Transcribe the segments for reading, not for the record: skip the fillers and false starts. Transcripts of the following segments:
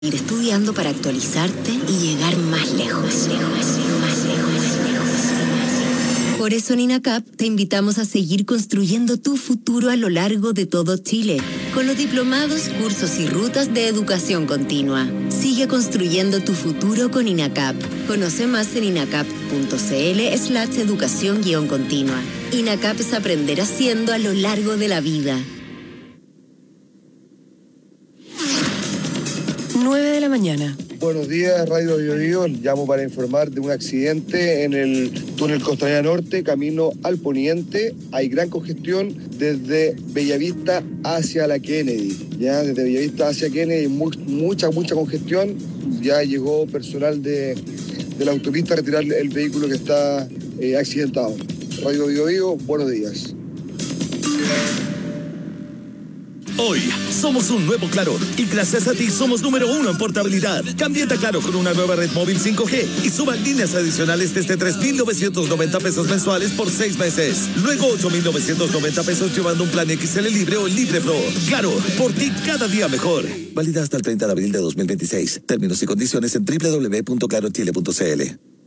Ir estudiando para actualizarte y llegar más lejos. Por eso en INACAP te invitamos a seguir construyendo tu futuro a lo largo de todo Chile, con los diplomados, cursos y rutas de educación continua. Sigue construyendo tu futuro con INACAP. Conoce más en inacap.cl/educación-continua. INACAP es aprender haciendo a lo largo de la vida. 9 de la mañana. Buenos días, Radio Biobío. Llamo para informar de un accidente en el túnel Costanera Norte, camino al poniente. Hay gran congestión desde Bellavista hacia la Kennedy. Ya desde Bellavista hacia Kennedy, mucha congestión. Ya llegó personal de la autopista a retirar el vehículo que está accidentado. Radio Biobío, buenos días. Hoy somos un nuevo Claro y gracias a ti somos número 1 en portabilidad. Cámbiate a Claro con una nueva red móvil 5G y suba líneas adicionales desde 3,990 pesos mensuales por 6 meses. Luego 8,990 pesos llevando un plan XL Libre o Libre Pro. Claro, por ti cada día mejor. Válida hasta el 30 de abril de 2026. Términos y condiciones en www.clarochile.cl.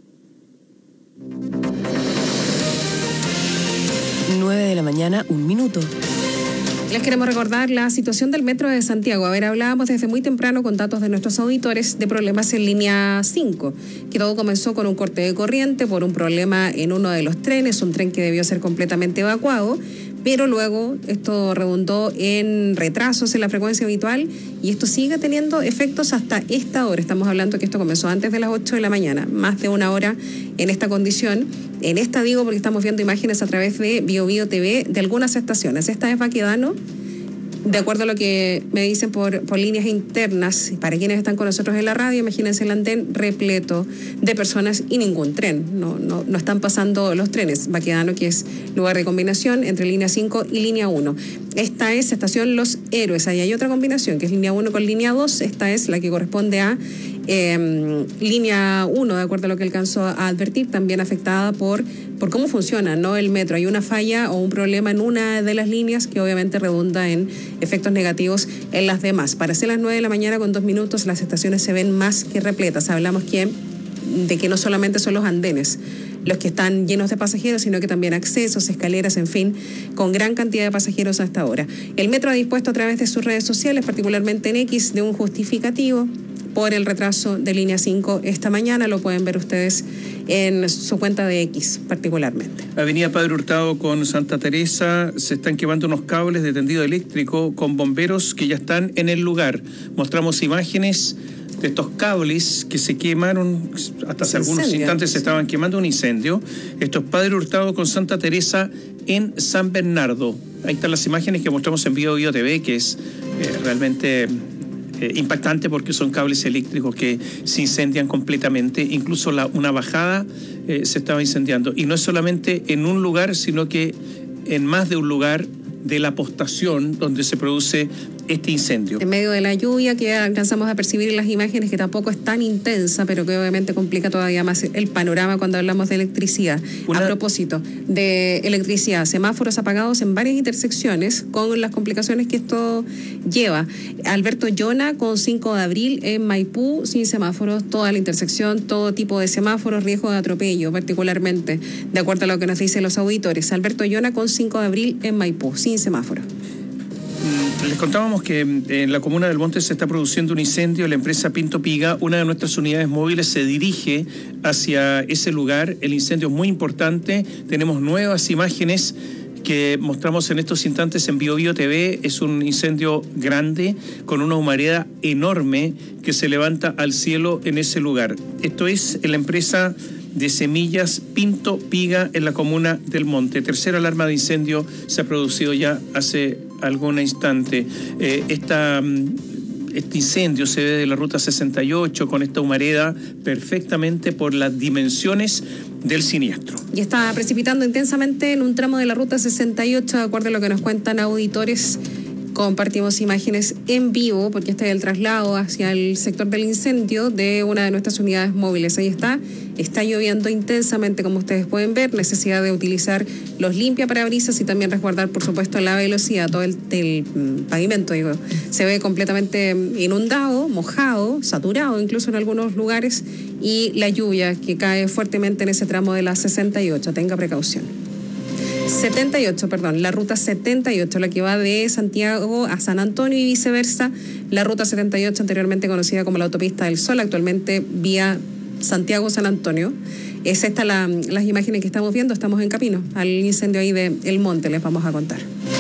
9 de la mañana, 1 minuto. Les queremos recordar la situación del Metro de Santiago. Hablábamos desde muy temprano con datos de nuestros auditores de problemas en línea 5, que todo comenzó con un corte de corriente por un problema en uno de los trenes, un tren que debió ser completamente evacuado, pero luego esto redundó en retrasos en la frecuencia habitual y esto sigue teniendo efectos hasta esta hora. Estamos hablando que esto comenzó antes de las 8 de la mañana, más de una hora en esta condición. En esta digo porque estamos viendo imágenes a través de Biobío TV de algunas estaciones. Esta es Baquedano, de acuerdo a lo que me dicen por líneas internas, para quienes están con nosotros en la radio, imagínense el andén repleto de personas y ningún tren. No están pasando los trenes. Baquedano, que es lugar de combinación entre línea 5 y línea 1. Esta es estación Los Héroes. Ahí hay otra combinación, que es línea 1 con línea 2. Esta es la que corresponde a línea 1, de acuerdo a lo que alcanzó a advertir, también afectada por cómo funciona, ¿no?, el metro. Hay una falla o un problema en una de las líneas que obviamente redunda en efectos negativos en las demás. Para ser las 9 de la mañana con 2 minutos, las estaciones se ven más que repletas. Hablamos de que no solamente son los andenes los que están llenos de pasajeros, sino que también accesos, escaleras, en fin, con gran cantidad de pasajeros hasta ahora. El metro ha dispuesto a través de sus redes sociales, particularmente en X, de un justificativo por el retraso de línea 5 esta mañana. Lo pueden ver ustedes en su cuenta de X particularmente. Avenida Padre Hurtado con Santa Teresa, se están quemando unos cables de tendido eléctrico con bomberos que ya están en el lugar. Mostramos imágenes de estos cables que se quemaron, hasta hace algunos instantes se estaban quemando, un incendio. Esto es Padre Hurtado con Santa Teresa en San Bernardo. Ahí están las imágenes que mostramos en Biobío TV, que es realmente impactante porque son cables eléctricos que se incendian completamente. Incluso una bajada se estaba incendiando. Y no es solamente en un lugar, sino que en más de un lugar de la postación donde se produce este incendio. En medio de la lluvia que alcanzamos a percibir en las imágenes, que tampoco es tan intensa, pero que obviamente complica todavía más el panorama cuando hablamos de electricidad. A propósito de electricidad, semáforos apagados en varias intersecciones con las complicaciones que esto lleva. Alberto Llona con 5 de abril en Maipú, sin semáforos, toda la intersección, todo tipo de semáforos, riesgo de atropello particularmente, de acuerdo a lo que nos dicen los auditores. Alberto Llona con 5 de abril en Maipú, sin semáforo. Les contábamos que en la comuna del Monte se está produciendo un incendio. La empresa Pinto Piga, una de nuestras unidades móviles, se dirige hacia ese lugar. El incendio es muy importante. Tenemos nuevas imágenes que mostramos en estos instantes en Biobío TV. Es un incendio grande con una humareda enorme que se levanta al cielo en ese lugar. Esto es en la empresa de semillas Pinto Piga en la comuna del Monte. Tercera alarma de incendio se ha producido ya hace algún instante. Este incendio se ve de la ruta 68 con esta humareda perfectamente por las dimensiones del siniestro. Y está precipitando intensamente en un tramo de la ruta 68, de acuerdo a lo que nos cuentan auditores compartimos imágenes en vivo, porque este es el traslado hacia el sector del incendio de una de nuestras unidades móviles. Ahí está lloviendo intensamente, como ustedes pueden ver, necesidad de utilizar los limpiaparabrisas y también resguardar, por supuesto, la velocidad. Todo el pavimento, se ve completamente inundado, mojado, saturado incluso en algunos lugares, y la lluvia que cae fuertemente en ese tramo de la 68. Tenga precaución. La ruta 78, la que va de Santiago a San Antonio y viceversa. La ruta 78, anteriormente conocida como la autopista del Sol, actualmente vía Santiago-San Antonio. Es esta las imágenes que estamos viendo. Estamos en camino al incendio ahí de El Monte, les vamos a contar.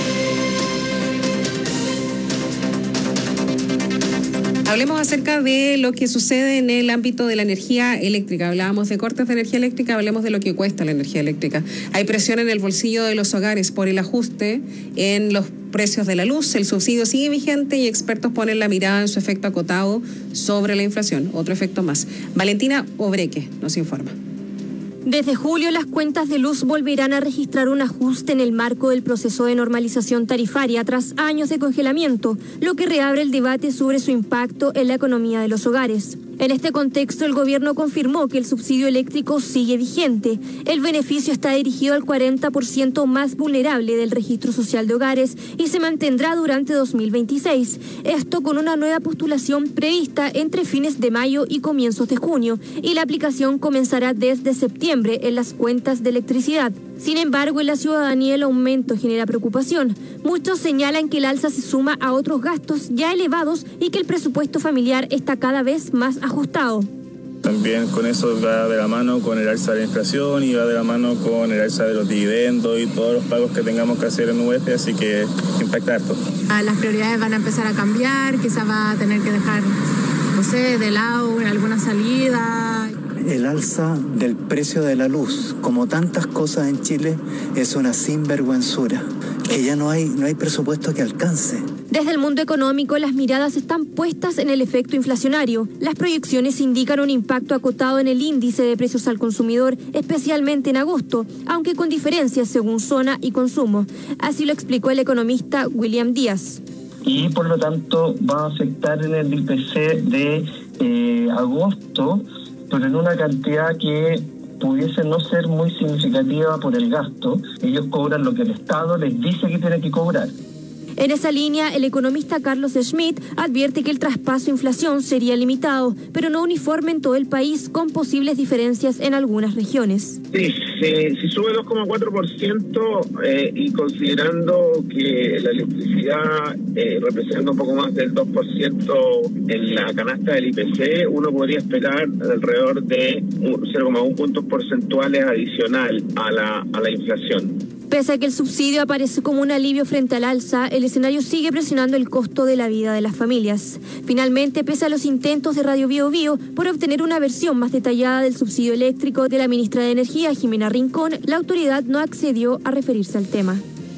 Hablemos acerca de lo que sucede en el ámbito de la energía eléctrica. Hablábamos de cortes de energía eléctrica, hablemos de lo que cuesta la energía eléctrica. Hay presión en el bolsillo de los hogares por el ajuste en los precios de la luz. El subsidio sigue vigente y expertos ponen la mirada en su efecto acotado sobre la inflación. Otro efecto más. Valentina Obreque nos informa. Desde julio, las cuentas de luz volverán a registrar un ajuste en el marco del proceso de normalización tarifaria tras años de congelamiento, lo que reabre el debate sobre su impacto en la economía de los hogares. En este contexto, el gobierno confirmó que el subsidio eléctrico sigue vigente. El beneficio está dirigido al 40% más vulnerable del registro social de hogares y se mantendrá durante 2026. Esto con una nueva postulación prevista entre fines de mayo y comienzos de junio, y la aplicación comenzará desde septiembre en las cuentas de electricidad. Sin embargo, en la ciudadanía el aumento genera preocupación. Muchos señalan que el alza se suma a otros gastos ya elevados y que el presupuesto familiar está cada vez más ajustado. También con eso va de la mano con el alza de la inflación y va de la mano con el alza de los dividendos y todos los pagos que tengamos que hacer en UEF, así que impacta harto. Las prioridades van a empezar a cambiar, quizás va a tener que dejar, de lado alguna salida. El alza del precio de la luz, como tantas cosas en Chile, es una sinvergüenzura, que ya no hay presupuesto que alcance. Desde el mundo económico, las miradas están puestas en el efecto inflacionario. Las proyecciones indican un impacto acotado en el índice de precios al consumidor, especialmente en agosto, aunque con diferencias según zona y consumo. Así lo explicó el economista William Díaz. Y por lo tanto va a afectar en el IPC de agosto, pero en una cantidad que pudiese no ser muy significativa por el gasto. Ellos cobran lo que el Estado les dice que tienen que cobrar. En esa línea, el economista Carlos Schmidt advierte que el traspaso a inflación sería limitado, pero no uniforme en todo el país, con posibles diferencias en algunas regiones. Sí, si sube 2,4% y considerando que la electricidad representa un poco más del 2% en la canasta del IPC, uno podría esperar alrededor de 0,1 puntos porcentuales adicional a la inflación. Pese a que el subsidio aparece como un alivio frente al alza, el escenario sigue presionando el costo de la vida de las familias. Finalmente, pese a los intentos de Radio Bio Bio por obtener una versión más detallada del subsidio eléctrico de la ministra de Energía, Jimena Rincón, la autoridad no accedió a referirse al tema.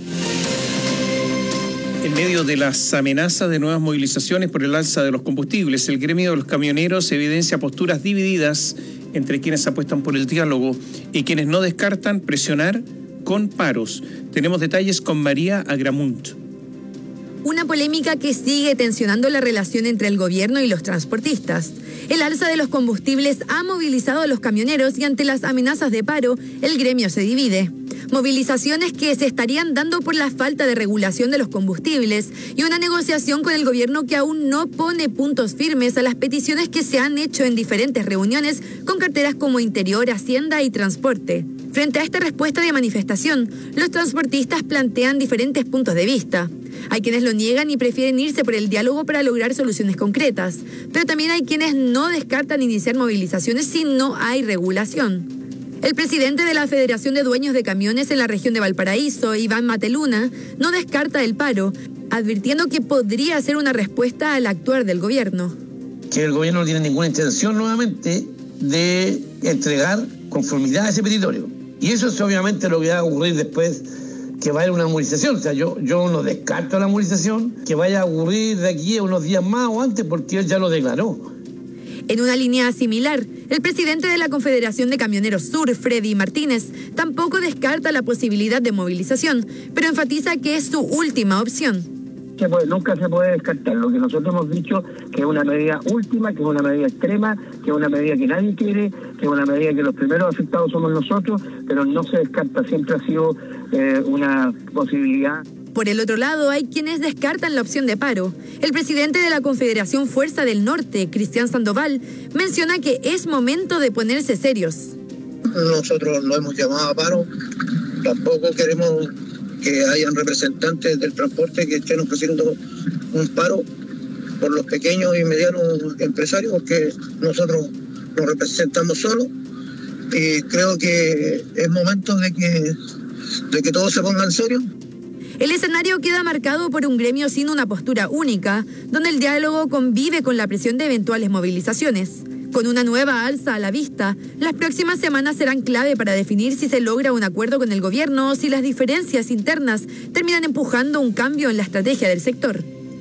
En medio de las amenazas de nuevas movilizaciones por el alza de los combustibles, el gremio de los camioneros evidencia posturas divididas entre quienes apuestan por el diálogo y quienes no descartan presionar con paros. Tenemos detalles con María Agramunt. Una polémica que sigue tensionando la relación entre el gobierno y los transportistas. El alza de los combustibles ha movilizado a los camioneros y ante las amenazas de paro, el gremio se divide. Movilizaciones que se estarían dando por la falta de regulación de los combustibles y una negociación con el gobierno que aún no pone puntos firmes a las peticiones que se han hecho en diferentes reuniones con carteras como Interior, Hacienda y Transporte. Frente a esta respuesta de manifestación, los transportistas plantean diferentes puntos de vista. Hay quienes lo niegan y prefieren irse por el diálogo para lograr soluciones concretas, pero también hay quienes no descartan iniciar movilizaciones si no hay regulación. El presidente de la Federación de Dueños de Camiones en la región de Valparaíso, Iván Mateluna, no descarta el paro, advirtiendo que podría ser una respuesta al actuar del gobierno. Que el gobierno no tiene ninguna intención nuevamente de entregar conformidad a ese petitorio. Y eso es obviamente lo que va a ocurrir después que vaya una movilización. O sea, yo no descarto la movilización que vaya a ocurrir de aquí a unos días más o antes, porque él ya lo declaró. En una línea similar, el presidente de la Confederación de Camioneros Sur, Freddy Martínez, tampoco descarta la posibilidad de movilización, pero enfatiza que es su última opción. nunca se puede descartar. Lo que nosotros hemos dicho, que es una medida última, que es una medida extrema, que es una medida que nadie quiere, que es una medida que los primeros afectados somos nosotros, pero no se descarta, siempre ha sido una posibilidad. Por el otro lado, hay quienes descartan la opción de paro. El presidente de la Confederación Fuerza del Norte, Cristian Sandoval, menciona que es momento de ponerse serios. Nosotros no hemos llamado a paro, tampoco queremos que hayan representantes del transporte que estén ofreciendo un paro por los pequeños y medianos empresarios, porque nosotros nos representamos solos y creo que es momento de que todos se pongan serios. El escenario queda marcado por un gremio sin una postura única, donde el diálogo convive con la presión de eventuales movilizaciones. Con una nueva alza a la vista, las próximas semanas serán clave para definir si se logra un acuerdo con el gobierno o si las diferencias internas terminan empujando un cambio en la estrategia del sector.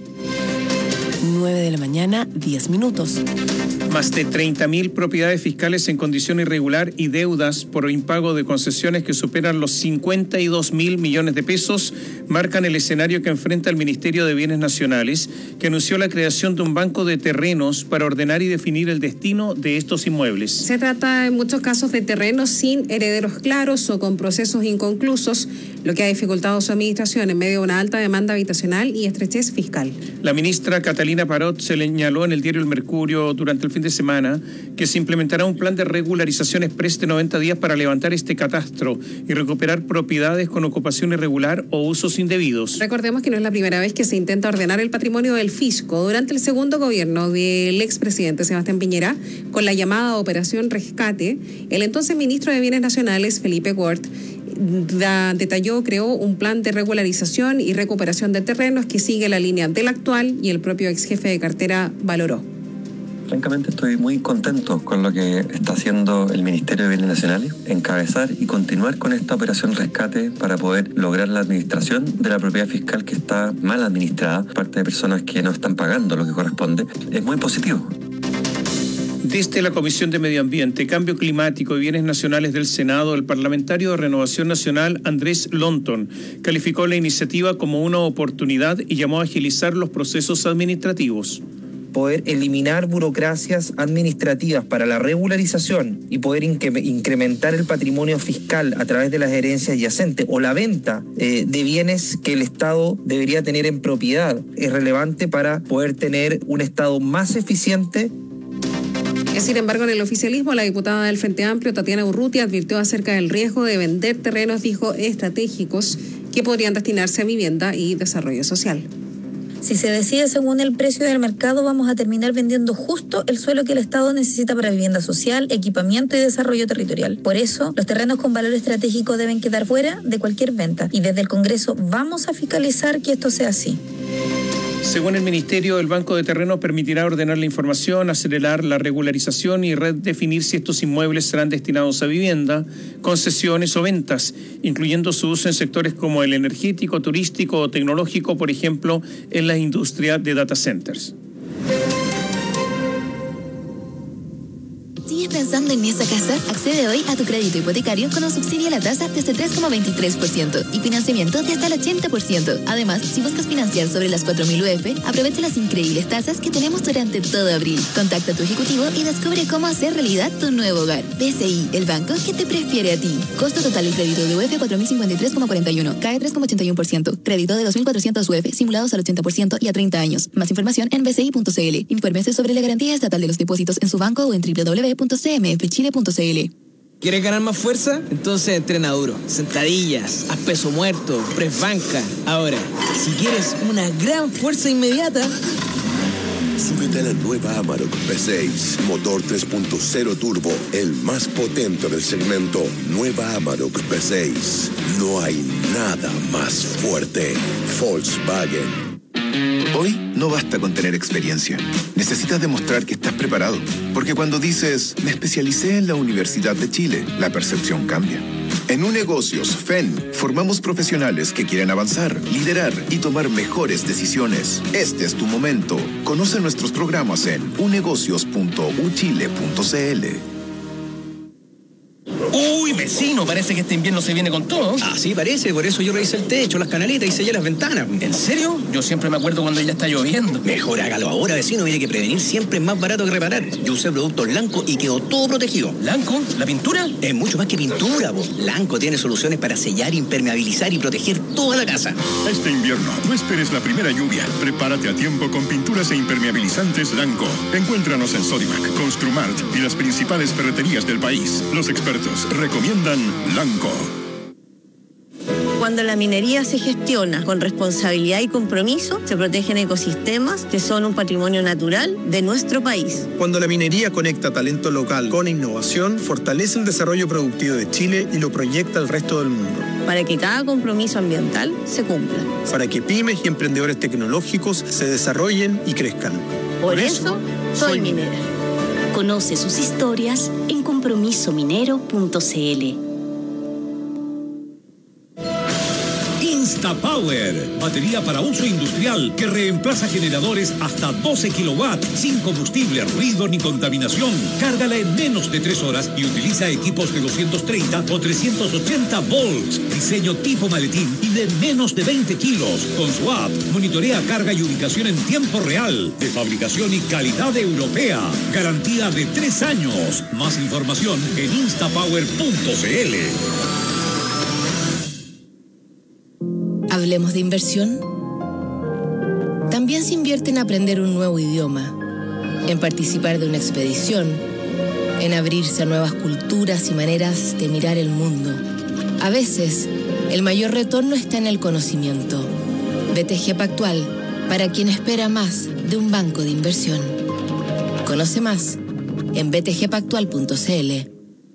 9 de la mañana, 10 minutos. Más de 30.000 propiedades fiscales en condición irregular y deudas por impago de concesiones que superan los 52.000 millones de pesos marcan el escenario que enfrenta el Ministerio de Bienes Nacionales, que anunció la creación de un banco de terrenos para ordenar y definir el destino de estos inmuebles. Se trata en muchos casos de terrenos sin herederos claros o con procesos inconclusos, lo que ha dificultado su administración en medio de una alta demanda habitacional y estrechez fiscal. La ministra Catalina Parot se señaló en el diario El Mercurio durante el fin de semana que se implementará un plan de regularización exprés de 90 días para levantar este catastro y recuperar propiedades con ocupación irregular o usos indebidos. Recordemos que no es la primera vez que se intenta ordenar el patrimonio del fisco. Durante el segundo gobierno del expresidente Sebastián Piñera, con la llamada Operación Rescate, el entonces ministro de Bienes Nacionales, Felipe Ward, creó un plan de regularización y recuperación de terrenos que sigue la línea del actual y el propio ex jefe de cartera valoró. Francamente estoy muy contento con lo que está haciendo el Ministerio de Bienes Nacionales, encabezar y continuar con esta operación rescate para poder lograr la administración de la propiedad fiscal que está mal administrada por parte de personas que no están pagando lo que corresponde. Es muy positivo. Desde la Comisión de Medio Ambiente, Cambio Climático y Bienes Nacionales del Senado, el parlamentario de Renovación Nacional, Andrés Lonton, calificó la iniciativa como una oportunidad y llamó a agilizar los procesos administrativos. Poder eliminar burocracias administrativas para la regularización y poder incrementar el patrimonio fiscal a través de las herencias yacentes o la venta de bienes que el Estado debería tener en propiedad es relevante para poder tener un Estado más eficiente. Sin embargo, en el oficialismo, la diputada del Frente Amplio, Tatiana Urrutia, advirtió acerca del riesgo de vender terrenos, dijo, estratégicos que podrían destinarse a vivienda y desarrollo social. Si se decide según el precio del mercado, vamos a terminar vendiendo justo el suelo que el Estado necesita para vivienda social, equipamiento y desarrollo territorial. Por eso, los terrenos con valor estratégico deben quedar fuera de cualquier venta. Y desde el Congreso vamos a fiscalizar que esto sea así. Según el Ministerio, el Banco de Terrenos permitirá ordenar la información, acelerar la regularización y redefinir si estos inmuebles serán destinados a vivienda, concesiones o ventas, incluyendo su uso en sectores como el energético, turístico o tecnológico, por ejemplo, en la industria de data centers. ¿Sigues pensando en esa casa? Accede hoy a tu crédito hipotecario con un subsidio a la tasa desde 3,23% y financiamiento de hasta el 80%. Además, si buscas financiar sobre las 4.000 UF, aprovecha las increíbles tasas que tenemos durante todo abril. Contacta a tu ejecutivo y descubre cómo hacer realidad tu nuevo hogar. BCI, el banco que te prefiere a ti. Costo total del crédito de UF 4.053,41. CAE 3,81%. Crédito de 2.400 UF simulados al 80% y a 30 años. Más información en bci.cl. Infórmese sobre la garantía estatal de los depósitos en su banco o en www.cmfchile.cl. ¿Quieres ganar más fuerza? Entonces entrena duro. Sentadillas, haz peso muerto, press banca. Ahora, si quieres una gran fuerza inmediata, súbete a la nueva Amarok V6, motor 3.0 turbo, el más potente del segmento. Nueva Amarok V6. No hay nada más fuerte. Volkswagen. Hoy no basta con tener experiencia. Necesitas demostrar que estás preparado. Porque cuando dices, me especialicé en la Universidad de Chile, la percepción cambia. En Unegocios FEN formamos profesionales que quieren avanzar, liderar y tomar mejores decisiones. Este es tu momento. Conoce nuestros programas en unegocios.uchile.cl. Uy, vecino, parece que este invierno se viene con todo. Ah, sí, parece. Por eso yo revisé el techo, las canaletas y sellé las ventanas. ¿En serio? Yo siempre me acuerdo cuando ya está lloviendo. Mejor hágalo ahora, vecino. Mire que prevenir siempre es más barato que reparar. Yo usé productos Lanco y quedó todo protegido. ¿Lanco? ¿La pintura? Es mucho más que pintura, po. Lanco tiene soluciones para sellar, impermeabilizar y proteger toda la casa. Este invierno, no esperes la primera lluvia. Prepárate a tiempo con pinturas e impermeabilizantes Lanco. Encuéntranos en Sodimac, Construmart y las principales ferreterías del país. Los expertos recomiendan Lanco. Cuando la minería se gestiona con responsabilidad y compromiso, se protegen ecosistemas que son un patrimonio natural de nuestro país. Cuando la minería conecta talento local con innovación, fortalece el desarrollo productivo de Chile y lo proyecta al resto del mundo. Para que cada compromiso ambiental se cumpla. Para que pymes y emprendedores tecnológicos se desarrollen y crezcan. Por eso, soy minera. Conoce sus historias en compromisominero.cl. InstaPower, batería para uso industrial que reemplaza generadores hasta 12 kilowatts sin combustible, ruido ni contaminación. Cárgala en menos de 3 horas y utiliza equipos de 230 o 380 volts. Diseño tipo maletín y de menos de 20 kilos. Con su app, monitorea carga y ubicación en tiempo real. De fabricación y calidad europea. Garantía de 3 años. Más información en instapower.cl. Hablemos de inversión. También se invierte en aprender un nuevo idioma, en participar de una expedición, en abrirse a nuevas culturas y maneras de mirar el mundo. A veces, el mayor retorno está en el conocimiento. BTG Pactual, para quien espera más de un banco de inversión. Conoce más en btgpactual.cl.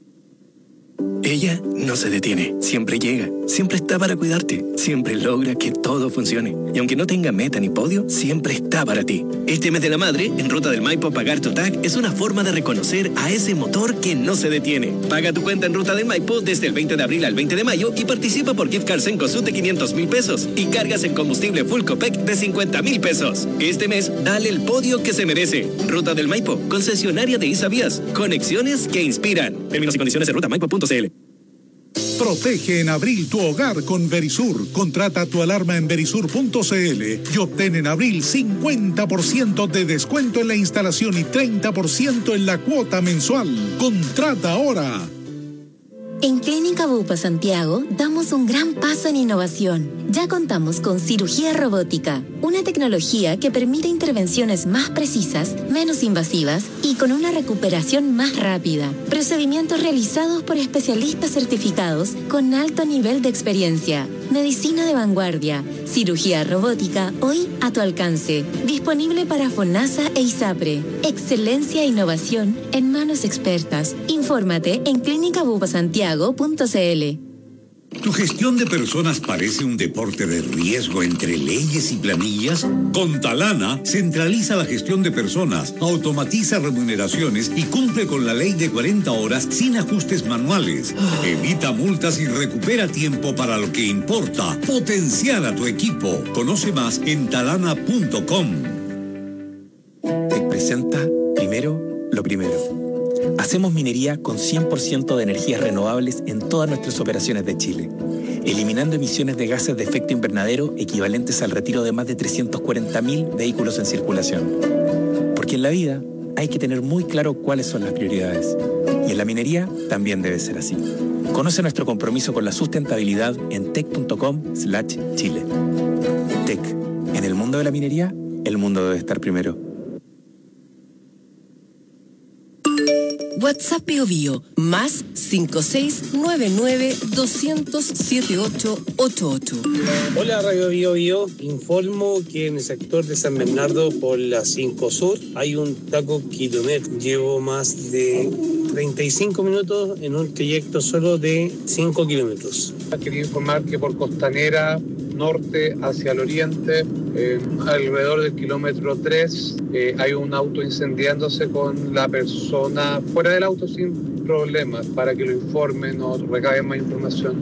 Ella no se detiene, siempre llega, siempre está para cuidarte, siempre logra que todo funcione. Y aunque no tenga meta ni podio, siempre está para ti. Este mes de la madre, en Ruta del Maipo, pagar tu TAC es una forma de reconocer a ese motor que no se detiene. Paga tu cuenta en Ruta del Maipo desde el 20 de abril al 20 de mayo y participa por gift cards en Cosut de 500,000 pesos y cargas en combustible Full Copec de 50,000 pesos. Este mes, dale el podio que se merece. Ruta del Maipo, concesionaria de Isavías. Conexiones que inspiran. Términos y condiciones en rutamaipo.cl. Protege en abril tu hogar con Verisur. Contrata tu alarma en verisur.cl y obtén en abril 50% de descuento en la instalación y 30% en la cuota mensual. Contrata ahora. En Clínica Bupa Santiago damos un gran paso en innovación. Ya contamos con cirugía robótica, una tecnología que permite intervenciones más precisas, menos invasivas y con una recuperación más rápida. Procedimientos realizados por especialistas certificados con alto nivel de experiencia. Medicina de vanguardia, cirugía robótica hoy a tu alcance. Disponible para FONASA e ISAPRE. Excelencia e innovación en manos expertas. Infórmate en clinicabupasantiago.cl. ¿Tu gestión de personas parece un deporte de riesgo entre leyes y planillas? Con Talana, centraliza la gestión de personas, automatiza remuneraciones y cumple con la ley de 40 horas sin ajustes manuales. Evita multas y recupera tiempo para lo que importa. Potenciar a tu equipo. Conoce más en talana.com. Te presenta Primero lo Primero. Hacemos minería con 100% de energías renovables en todas nuestras operaciones de Chile, eliminando emisiones de gases de efecto invernadero equivalentes al retiro de más de 340,000 vehículos en circulación. Porque en la vida hay que tener muy claro cuáles son las prioridades. Y en la minería también debe ser así. Conoce nuestro compromiso con la sustentabilidad en tec.com/Chile. Tec. En el mundo de la minería, el mundo debe estar primero. WhatsApp Bio Bio, más 5699-200-7888. Hola Radio Bio Bio, informo que en el sector de San Bernardo por la 5 Sur hay un taco kilómetro. Llevo más de 35 minutos en un trayecto solo de 5 kilómetros. Quería informar que por Costanera norte hacia el oriente, alrededor del kilómetro 3, hay un auto incendiándose con la persona fuera del auto sin problemas, para que lo informen o recaben más información.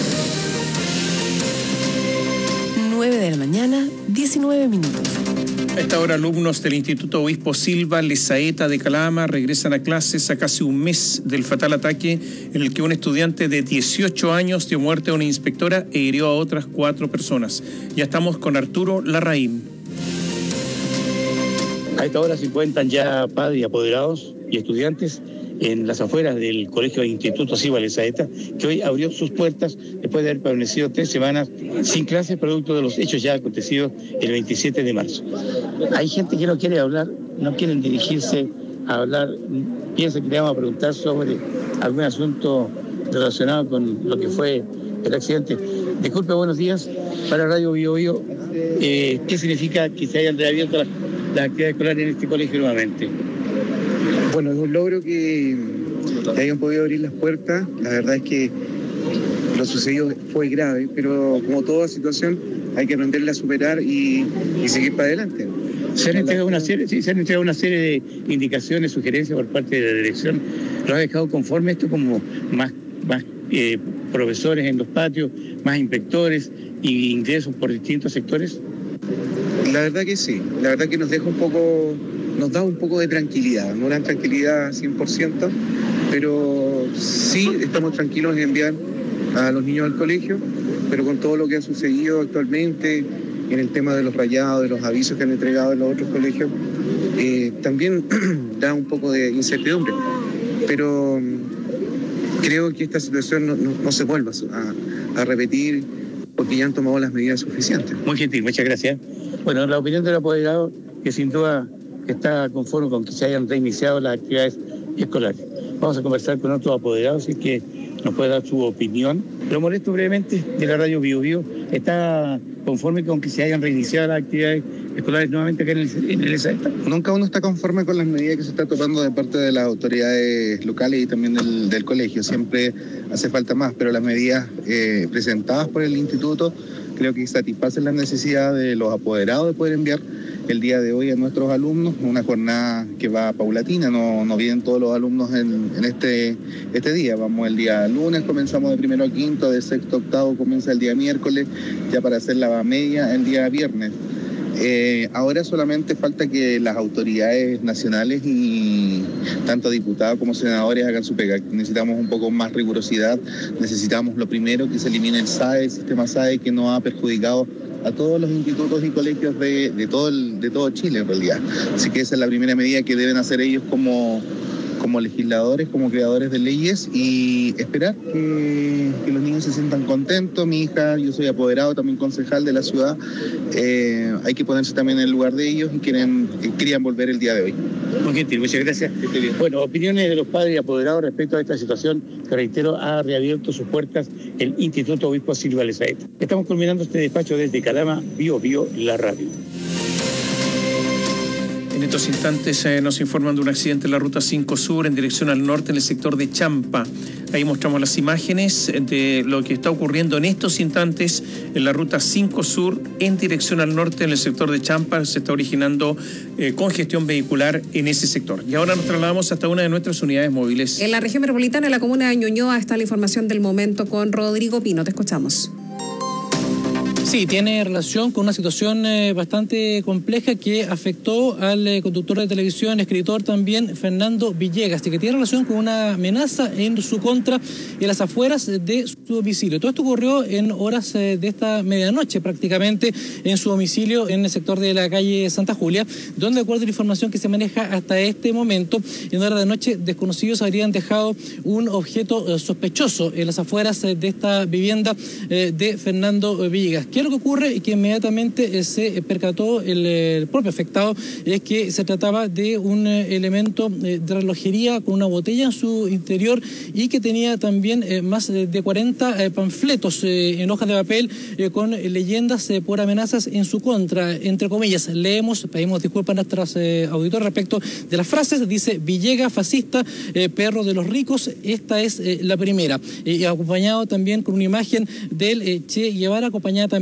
9 de la mañana, 19 minutos. A esta hora, alumnos del Instituto Obispo Silva Lezaeta de Calama regresan a clases a casi un mes del fatal ataque en el que un estudiante de 18 años dio muerte a una inspectora e hirió a otras 4 personas. Ya estamos con Arturo Larraín. A esta hora se encuentran ya padres y apoderados y estudiantes en las afueras del Colegio Instituto Silva Lezaeta, que hoy abrió sus puertas después de haber permanecido 3 semanas sin clases, producto de los hechos ya acontecidos el 27 de marzo. Hay gente que no quiere hablar, no quieren dirigirse a hablar, piensan que le vamos a preguntar sobre algún asunto relacionado con lo que fue el accidente. Disculpe, buenos días. Para Radio Bio Bio, ¿qué significa que se hayan reabierto las actividades escolares en este colegio nuevamente? Bueno, es un logro que hayan podido abrir las puertas. La verdad es que lo sucedido fue grave, pero como toda situación hay que aprenderla a superar y seguir para adelante. Se han entregado una serie de indicaciones, sugerencias por parte de la dirección. ¿Lo ha dejado conforme esto como más profesores en los patios, más inspectores y ingresos por distintos sectores? La verdad que sí, la verdad que nos da un poco de tranquilidad, no una tranquilidad 100%, pero sí estamos tranquilos en enviar a los niños al colegio, pero con todo lo que ha sucedido actualmente en el tema de los rayados, de los avisos que han entregado en los otros colegios, también da un poco de incertidumbre, pero creo que esta situación no se vuelva a repetir porque ya han tomado las medidas suficientes. Muy gentil, muchas gracias. Bueno, la opinión del apoderado, que sin duda está conforme con que se hayan reiniciado las actividades escolares. Vamos a conversar con otros apoderados, así que nos puede dar su opinión. Lo molesto brevemente de la Radio Bio Bio, ¿está conforme con que se hayan reiniciado las actividades escolares nuevamente acá en el Lezaeta? Nunca uno está conforme con las medidas que se está tomando de parte de las autoridades locales y también del colegio. Siempre hace falta más, pero las medidas presentadas por el instituto creo que satisfacen las necesidades de los apoderados de poder enviar el día de hoy a nuestros alumnos, una jornada que va paulatina, no vienen todos los alumnos en este día, vamos el día lunes, comenzamos de 1 a 5, de 6 a 8 comienza el día miércoles, ya para hacer la media el día viernes. Ahora solamente falta que las autoridades nacionales y tanto diputados como senadores hagan su pega. Necesitamos un poco más rigurosidad, necesitamos lo primero que se elimine el SAE, el sistema SAE que nos ha perjudicado a todos los institutos y colegios de todo Chile en realidad. Así que esa es la primera medida que deben hacer ellos como legisladores, como creadores de leyes y esperar que los niños se sientan contentos. Mi hija, yo soy apoderado, también concejal de la ciudad, hay que ponerse también en el lugar de ellos y querían volver el día de hoy. Muy gentil, muchas gracias. Bueno, opiniones de los padres y apoderados respecto a esta situación que, reitero, ha reabierto sus puertas el Instituto Obispo Silva Lezaeta. Estamos culminando este despacho desde Calama, Bio Bio, la radio. En estos instantes nos informan de un accidente en la Ruta 5 Sur en dirección al norte en el sector de Champa. Ahí mostramos las imágenes de lo que está ocurriendo en estos instantes en la Ruta 5 Sur en dirección al norte en el sector de Champa. Se está originando congestión vehicular en ese sector. Y ahora nos trasladamos hasta una de nuestras unidades móviles. En la región metropolitana, en la comuna de Ñuñoa, está la información del momento con Rodrigo Pino. Te escuchamos. Sí, tiene relación con una situación bastante compleja que afectó al conductor de televisión, escritor también, Fernando Villegas, y que tiene relación con una amenaza en su contra en las afueras de su domicilio. Todo esto ocurrió en horas de esta medianoche prácticamente en su domicilio en el sector de la calle Santa Julia, donde, de acuerdo a la información que se maneja hasta este momento, en horas de noche desconocidos habrían dejado un objeto sospechoso en las afueras de esta vivienda de Fernando Villegas. ¿Qué es lo que ocurre? Que inmediatamente se percató el propio afectado, es que se trataba de un elemento de relojería con una botella en su interior y que tenía también más de 40 panfletos en hojas de papel con leyendas por amenazas en su contra, entre comillas. Pedimos disculpas a nuestros auditores respecto de las frases. Dice: Villegas, fascista, perro de los ricos. Esta es la primera. Acompañado también con una imagen del Che Guevara, acompañada también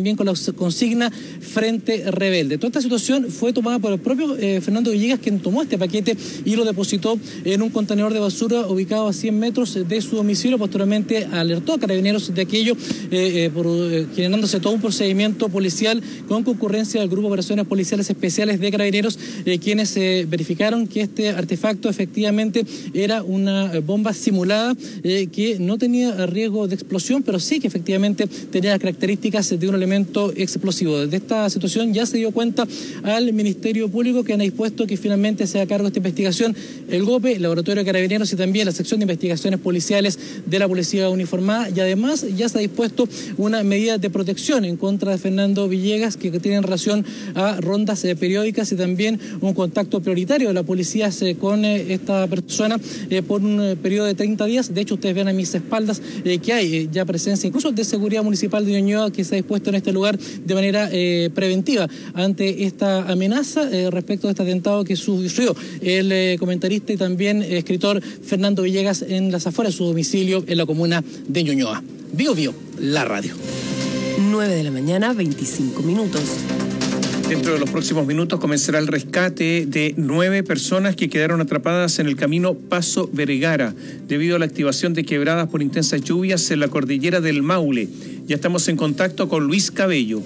también con la consigna Frente Rebelde. Toda esta situación fue tomada por el propio Fernando Villegas, quien tomó este paquete y lo depositó en un contenedor de basura ubicado a 100 metros de su domicilio. Posteriormente alertó a Carabineros de aquello, generándose todo un procedimiento policial con concurrencia del Grupo de Operaciones Policiales Especiales de Carabineros, quienes verificaron que este artefacto efectivamente era una bomba simulada que no tenía riesgo de explosión, pero sí que efectivamente tenía las características de un elemento explosivo. De esta situación ya se dio cuenta al Ministerio Público, que han dispuesto que finalmente se haga cargo de esta investigación el GOPE, el Laboratorio de Carabineros y también la Sección de Investigaciones Policiales de la Policía Uniformada, y además ya se ha dispuesto una medida de protección en contra de Fernando Villegas que tiene relación a rondas periódicas y también un contacto prioritario de la policía con esta persona por un periodo de 30 días. De hecho, ustedes ven a mis espaldas que hay ya presencia incluso de Seguridad Municipal de Ñuñoa, que se ha dispuesto en este lugar de manera preventiva ante esta amenaza respecto de este atentado que sufrió el comentarista y también escritor Fernando Villegas en las afueras de su domicilio en la comuna de Ñuñoa. Bio Bio, la radio. 9 de la mañana, 25 minutos. Dentro de los próximos minutos comenzará el rescate de 9 personas que quedaron atrapadas en el camino Paso Vergara debido a la activación de quebradas por intensas lluvias en la cordillera del Maule. Ya estamos en contacto con Luis Cabello.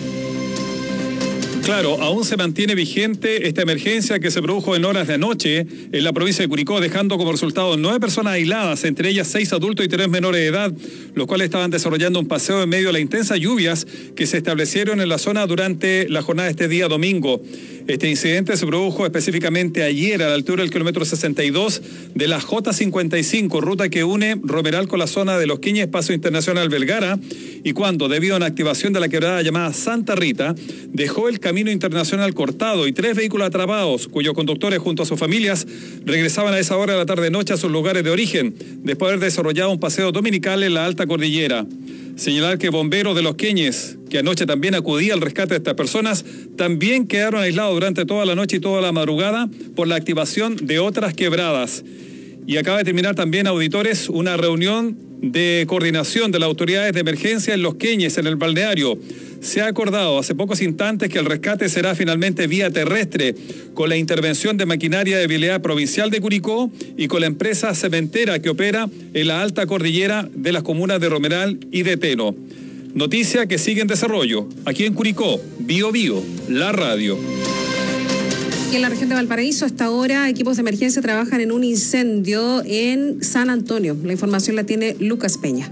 Claro, aún se mantiene vigente esta emergencia que se produjo en horas de anoche en la provincia de Curicó, dejando como resultado 9 personas aisladas, entre ellas 6 adultos y 3 menores de edad, los cuales estaban desarrollando un paseo en medio de las intensas lluvias que se establecieron en la zona durante la jornada de este día domingo. Este incidente se produjo específicamente ayer a la altura del kilómetro 62 de la J55, ruta que une Romeral con la zona de Los Quiñes, Paso Internacional Vergara, y cuando, debido a una activación de la quebrada llamada Santa Rita, dejó el camino internacional cortado y 3 vehículos atrapados, cuyos conductores junto a sus familias regresaban a esa hora de la tarde-noche a sus lugares de origen, después de haber desarrollado un paseo dominical en la alta cordillera. Señalar que bomberos de Los Quiñes, que anoche también acudía al rescate de estas personas, también quedaron aislados durante toda la noche y toda la madrugada por la activación de otras quebradas. Y acaba de terminar también, auditores, una reunión de coordinación de las autoridades de emergencia en Los Quiñes, en el balneario. Se ha acordado hace pocos instantes que el rescate será finalmente vía terrestre, con la intervención de maquinaria de vialidad provincial de Curicó y con la empresa cementera que opera en la alta cordillera de las comunas de Romeral y de Teno. Noticia que sigue en desarrollo. Aquí en Curicó, Bio Bio, la radio. Y en la región de Valparaíso, hasta ahora, equipos de emergencia trabajan en un incendio en San Antonio. La información la tiene Lucas Peña.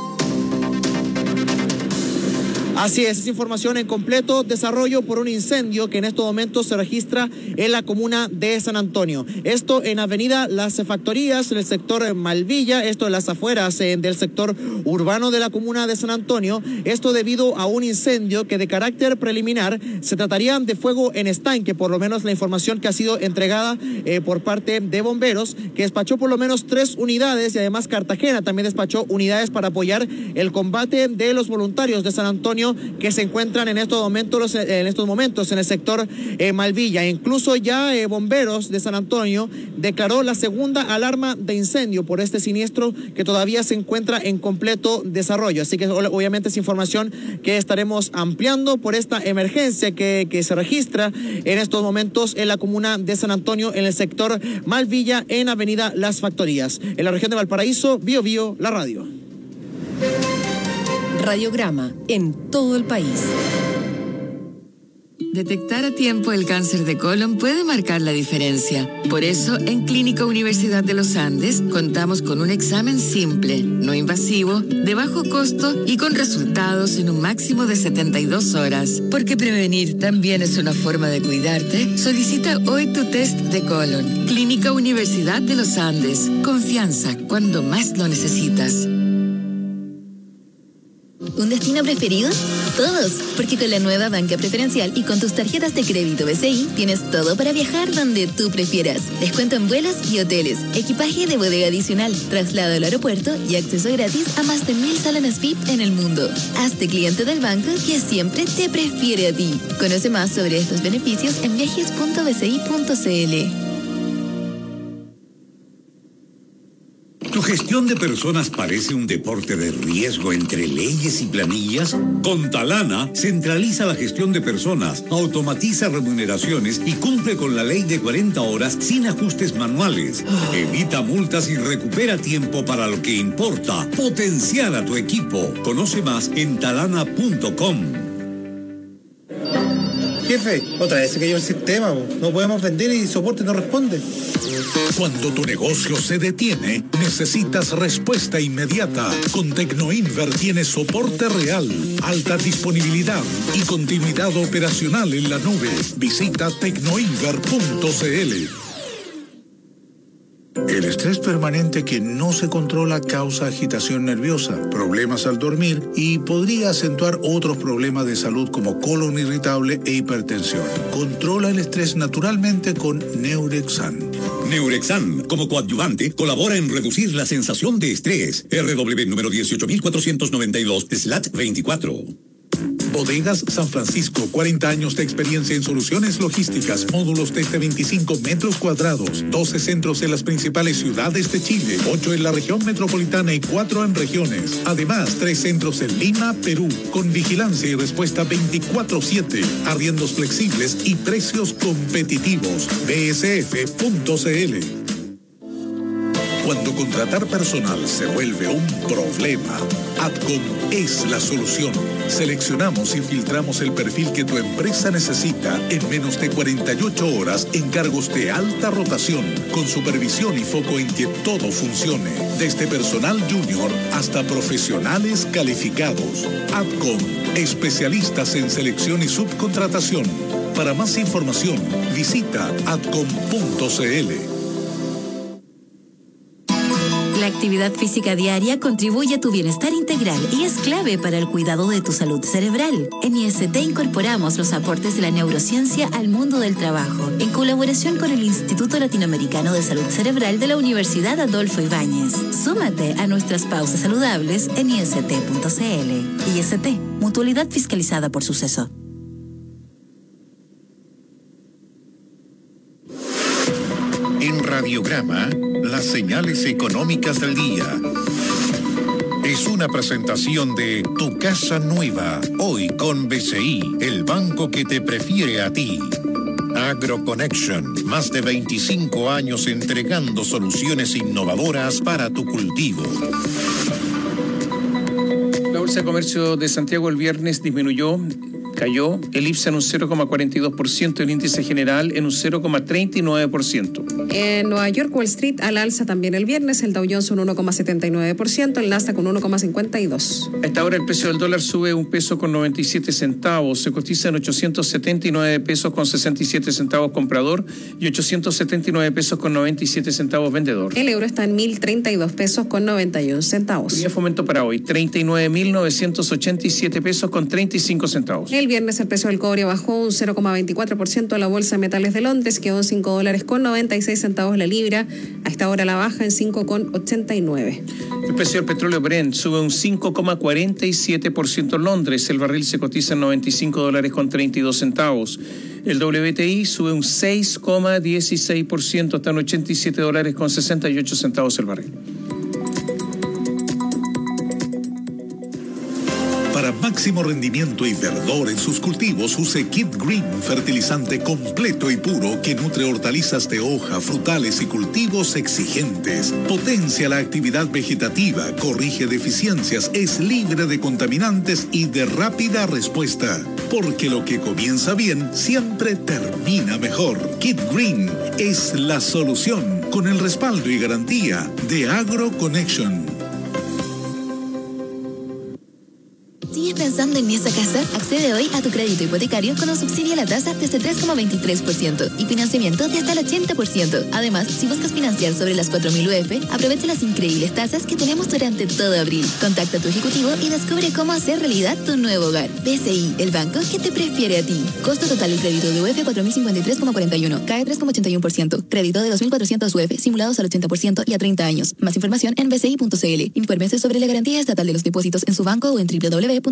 Así es información en completo desarrollo por un incendio que en estos momentos se registra en la comuna de San Antonio. Esto en avenida Las Factorías, en el sector Malvilla, esto en las afueras del sector urbano de la comuna de San Antonio. Esto debido a un incendio que de carácter preliminar se trataría de fuego en estanque, por lo menos la información que ha sido entregada por parte de bomberos, que despachó por lo menos 3 unidades y además Cartagena también despachó unidades para apoyar el combate de los voluntarios de San Antonio que se encuentran en estos momentos en el sector Malvilla. Incluso ya bomberos de San Antonio declaró la segunda alarma de incendio por este siniestro que todavía se encuentra en completo desarrollo. Así que obviamente es información que estaremos ampliando por esta emergencia que se registra en estos momentos en la comuna de San Antonio, en el sector Malvilla, en avenida Las Factorías. En la región de Valparaíso, Bio Bio, la radio. Radiograma en todo el país. Detectar a tiempo el cáncer de colon puede marcar la diferencia. Por eso, en Clínica Universidad de los Andes contamos con un examen simple, no invasivo, de bajo costo y con resultados en un máximo de 72 horas. Porque prevenir también es una forma de cuidarte. Solicita hoy tu test de colon. Clínica Universidad de los Andes. Confianza cuando más lo necesitas. ¿Un destino preferido? Todos, porque con la nueva banca preferencial y con tus tarjetas de crédito BCI tienes todo para viajar donde tú prefieras. Descuento en vuelos y hoteles, equipaje de bodega adicional, traslado al aeropuerto y acceso gratis a más de 1000 salones VIP en el mundo. Hazte cliente del banco que siempre te prefiere a ti. Conoce más sobre estos beneficios en viajes.bci.cl. ¿Tu gestión de personas parece un deporte de riesgo entre leyes y planillas? Con Talana, centraliza la gestión de personas, automatiza remuneraciones y cumple con la ley de 40 horas sin ajustes manuales. Evita multas y recupera tiempo para lo que importa. Potenciar a tu equipo. Conoce más en talana.com. Jefe, otra vez se cayó el sistema. No podemos vender y soporte no responde. Cuando tu negocio se detiene, necesitas respuesta inmediata. Con Tecnoinver tienes soporte real, alta disponibilidad y continuidad operacional en la nube. Visita tecnoinver.cl. El estrés permanente que no se controla causa agitación nerviosa, problemas al dormir y podría acentuar otros problemas de salud como colon irritable e hipertensión. Controla el estrés naturalmente con Neurexan. Neurexan, como coadyuvante, colabora en reducir la sensación de estrés. RW número 18492/24. Bodegas San Francisco, 40 años de experiencia en soluciones logísticas, módulos desde 25 metros cuadrados, 12 centros en las principales ciudades de Chile, 8 en la región metropolitana y 4 en regiones. Además, 3 centros en Lima, Perú, con vigilancia y respuesta 24/7, arriendos flexibles y precios competitivos. bsf.cl. Cuando contratar personal se vuelve un problema, Adcom es la solución. Seleccionamos y filtramos el perfil que tu empresa necesita en menos de 48 horas en cargos de alta rotación, con supervisión y foco en que todo funcione, desde personal junior hasta profesionales calificados. Adcom, especialistas en selección y subcontratación. Para más información, visita adcom.cl. La actividad física diaria contribuye a tu bienestar integral y es clave para el cuidado de tu salud cerebral. En IST incorporamos los aportes de la neurociencia al mundo del trabajo, en colaboración con el Instituto Latinoamericano de Salud Cerebral de la Universidad Adolfo Ibáñez. Súmate a nuestras pausas saludables en IST.cl. IST, mutualidad fiscalizada por Suceso. En Radiograma, las señales económicas del día. Es una presentación de Tu Casa Nueva, hoy con BCI, el banco que te prefiere a ti. AgroConnection, más de 25 años entregando soluciones innovadoras para tu cultivo. La Bolsa de Comercio de Santiago el viernes cayó el IPSA en un 0,42%, el índice general en un 0,39%. En Nueva York, Wall Street al alza también el viernes, el Dow Jones un 1,79%, el Nasdaq un 1,52%. A esta hora el precio del dólar sube $1.97, se cotiza en $879.67 comprador y $879.97 vendedor. El euro está en $1.032.91. Tenía fomento para hoy, $39.987.35. El viernes el precio del cobre bajó un 0,24% a la Bolsa de Metales de Londres, quedó en $5.96 la libra. A esta hora la baja en 5,89. El precio del petróleo Brent sube un 5,47% en Londres. El barril se cotiza en $95.32. El WTI sube un 6,16%, está en $87.68 el barril. Para máximo rendimiento y verdor en sus cultivos, use Kid Green, fertilizante completo y puro que nutre hortalizas de hoja, frutales y cultivos exigentes. Potencia la actividad vegetativa, corrige deficiencias, es libre de contaminantes y de rápida respuesta. Porque lo que comienza bien siempre termina mejor. Kid Green es la solución, con el respaldo y garantía de AgroConnection. ¿Sigues pensando en esa casa? Accede hoy a tu crédito hipotecario con un subsidio a la tasa desde 3,23% y financiamiento de hasta el 80%. Además, si buscas financiar sobre las 4.000 UF, aprovecha las increíbles tasas que tenemos durante todo abril. Contacta a tu ejecutivo y descubre cómo hacer realidad tu nuevo hogar. BCI, el banco que te prefiere a ti. Costo total del crédito de UF 4.053,41. Cae 3,81%. Crédito de 2.400 UF simulados al 80% y a 30 años. Más información en bci.cl. Infórmese sobre la garantía estatal de los depósitos en su banco o en www.cmfchile.cl.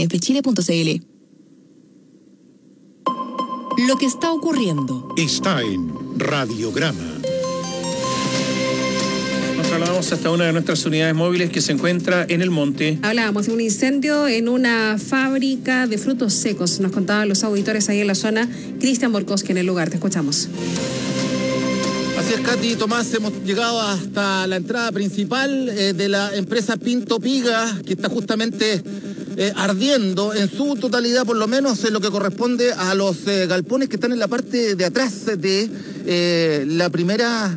Lo que está ocurriendo está en Radiograma. Nos trasladamos vamos hasta una de nuestras unidades móviles que se encuentra en el monte. Hablábamos de un incendio en una fábrica de frutos secos. Nos contaban los auditores ahí en la zona. Cristian Borkowski en el lugar. Te escuchamos. Así es, Katy y Tomás, hemos llegado hasta la entrada principal de la empresa Pinto Piga, que está justamente ardiendo en su totalidad, por lo menos en lo que corresponde a los galpones que están en la parte de atrás de la primera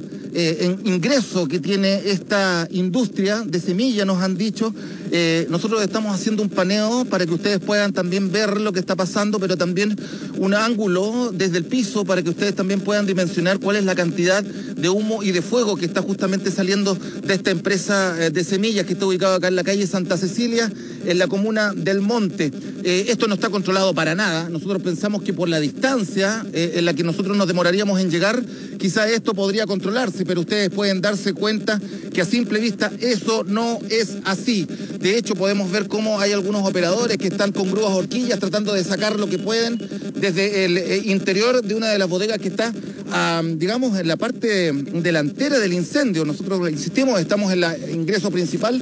ingreso que tiene esta industria de semilla, nos han dicho. Nosotros estamos haciendo un paneo para que ustedes puedan también ver lo que está pasando, pero también un ángulo desde el piso para que ustedes también puedan dimensionar cuál es la cantidad de humo y de fuego que está justamente saliendo de esta empresa de semillas que está ubicada acá en la calle Santa Cecilia, en la comuna del Monte. Esto no está controlado para nada. Nosotros pensamos que por la distancia en la que nosotros nos demoraríamos en llegar, quizá esto podría controlarse, pero ustedes pueden darse cuenta que a simple vista eso no es así. De hecho, podemos ver cómo hay algunos operadores que están con grúas horquillas tratando de sacar lo que pueden desde el interior de una de las bodegas que está, digamos, en la parte delantera del incendio. Nosotros insistimos, estamos en el ingreso principal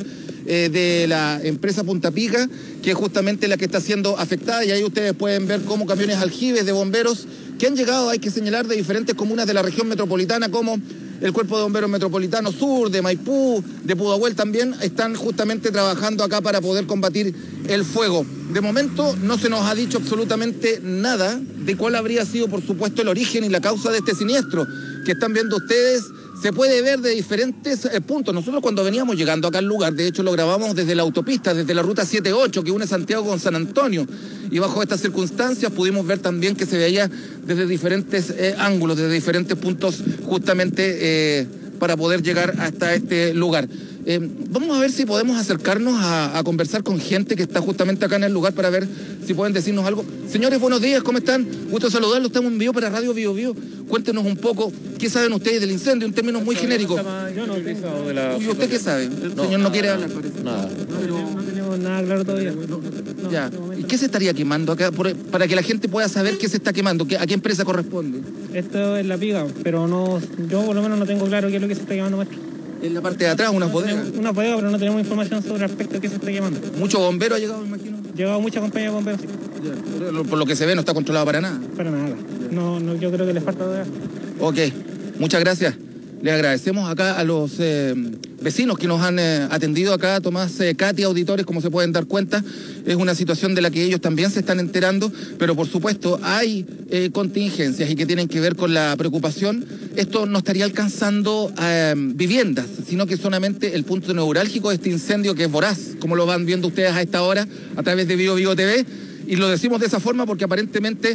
de la empresa Punta Pica, que es justamente la que está siendo afectada, y ahí ustedes pueden ver cómo camiones aljibes de bomberos que han llegado, hay que señalar, de diferentes comunas de la región metropolitana, como el Cuerpo de Bomberos Metropolitano Sur, de Maipú, de Pudahuel también, están justamente trabajando acá para poder combatir el fuego. De momento no se nos ha dicho absolutamente nada de cuál habría sido, por supuesto, el origen y la causa de este siniestro que están viendo ustedes. Se puede ver de diferentes puntos. Nosotros cuando veníamos llegando acá al lugar, de hecho lo grabamos desde la autopista, desde la ruta 78 que une Santiago con San Antonio, y bajo estas circunstancias pudimos ver también que se veía desde diferentes ángulos, desde diferentes puntos justamente para poder llegar hasta este lugar. Vamos a ver si podemos acercarnos a conversar con gente que está justamente acá en el lugar para ver si pueden decirnos algo. Señores, buenos días, ¿cómo están? Gusto saludarlos, estamos en vivo para Radio Bio Bio. Cuéntenos un poco, ¿qué saben ustedes del incendio? En términos muy genéricos. Yo no he utilizado de la... ¿Y usted qué sabe? El señor no quiere hablar, parece. Nada. No tenemos nada claro todavía. Ya. ¿Y qué se estaría quemando acá? Para que la gente pueda saber qué se está quemando, ¿a qué empresa corresponde? Esto es la Piga, pero no, yo por lo menos no tengo claro qué es lo que se está quemando, maestro. En la parte de atrás, unas bodegas. Una bodega, pero no tenemos información sobre respecto a qué se está quemando. ¿Mucho bombero ha llegado, me imagino? Llegado mucha compañía de bomberos. Ya. Por lo que se ve, no está controlado para nada. Para nada. No, yo creo que les falta de... Ok, muchas gracias. Les agradecemos acá a los vecinos que nos han atendido acá, Tomás, Katy, auditores, como se pueden dar cuenta. Es una situación de la que ellos también se están enterando, pero por supuesto hay contingencias y que tienen que ver con la preocupación. Esto no estaría alcanzando viviendas, sino que solamente el punto neurálgico de este incendio que es voraz, como lo van viendo ustedes a esta hora a través de Bio Bio TV. Y lo decimos de esa forma porque aparentemente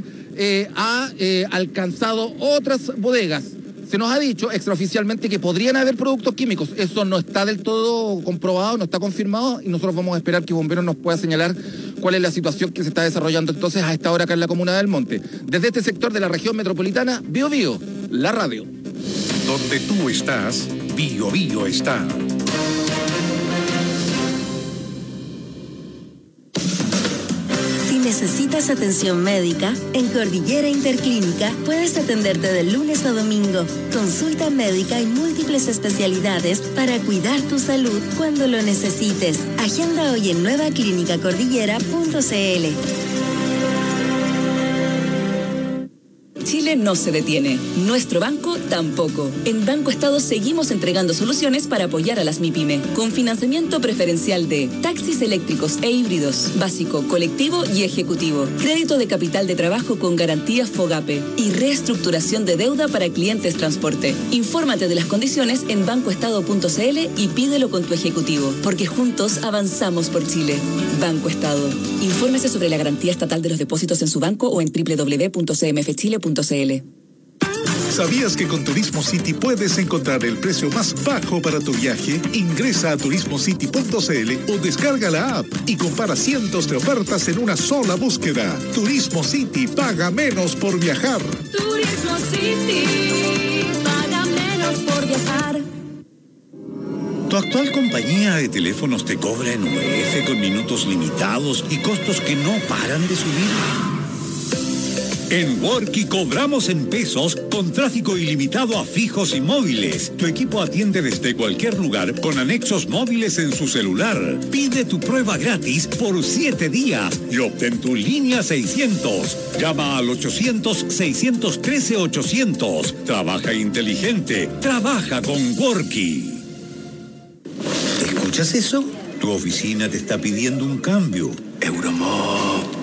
ha alcanzado otras bodegas. Se nos ha dicho extraoficialmente que podrían haber productos químicos. Eso no está del todo comprobado, no está confirmado, y nosotros vamos a esperar que Bomberos nos pueda señalar cuál es la situación que se está desarrollando entonces a esta hora acá en la comuna del Monte. Desde este sector de la región metropolitana, Bio Bio, la radio. Donde tú estás, Bio Bio está. Necesitas atención médica, en Cordillera Interclínica puedes atenderte de lunes a domingo. Consulta médica y múltiples especialidades para cuidar tu salud cuando lo necesites. Agenda hoy en nuevaclinicacordillera.cl. Chile no se detiene. Nuestro banco tampoco. En Banco Estado seguimos entregando soluciones para apoyar a las MIPYME, con financiamiento preferencial de taxis eléctricos e híbridos, básico, colectivo y ejecutivo, crédito de capital de trabajo con garantías FOGAPE y reestructuración de deuda para clientes transporte. Infórmate de las condiciones en bancoestado.cl y pídelo con tu ejecutivo, porque juntos avanzamos por Chile. Banco Estado. Infórmese sobre la garantía estatal de los depósitos en su banco o en www.cmfchile.cl. ¿Sabías que con Turismo City puedes encontrar el precio más bajo para tu viaje? Ingresa a turismocity.cl o descarga la app y compara cientos de ofertas en una sola búsqueda. Turismo City, paga menos por viajar. Turismo City, paga menos por viajar. ¿Tu actual compañía de teléfonos te cobra en UF con minutos limitados y costos que no paran de subir? En Worky cobramos en pesos con tráfico ilimitado a fijos y móviles. Tu equipo atiende desde cualquier lugar con anexos móviles en su celular. Pide tu prueba gratis por 7 días y obtén tu línea 600. Llama al 800-613-800. Trabaja inteligente. Trabaja con Worky. ¿Escuchas eso? Tu oficina te está pidiendo un cambio. Euromob.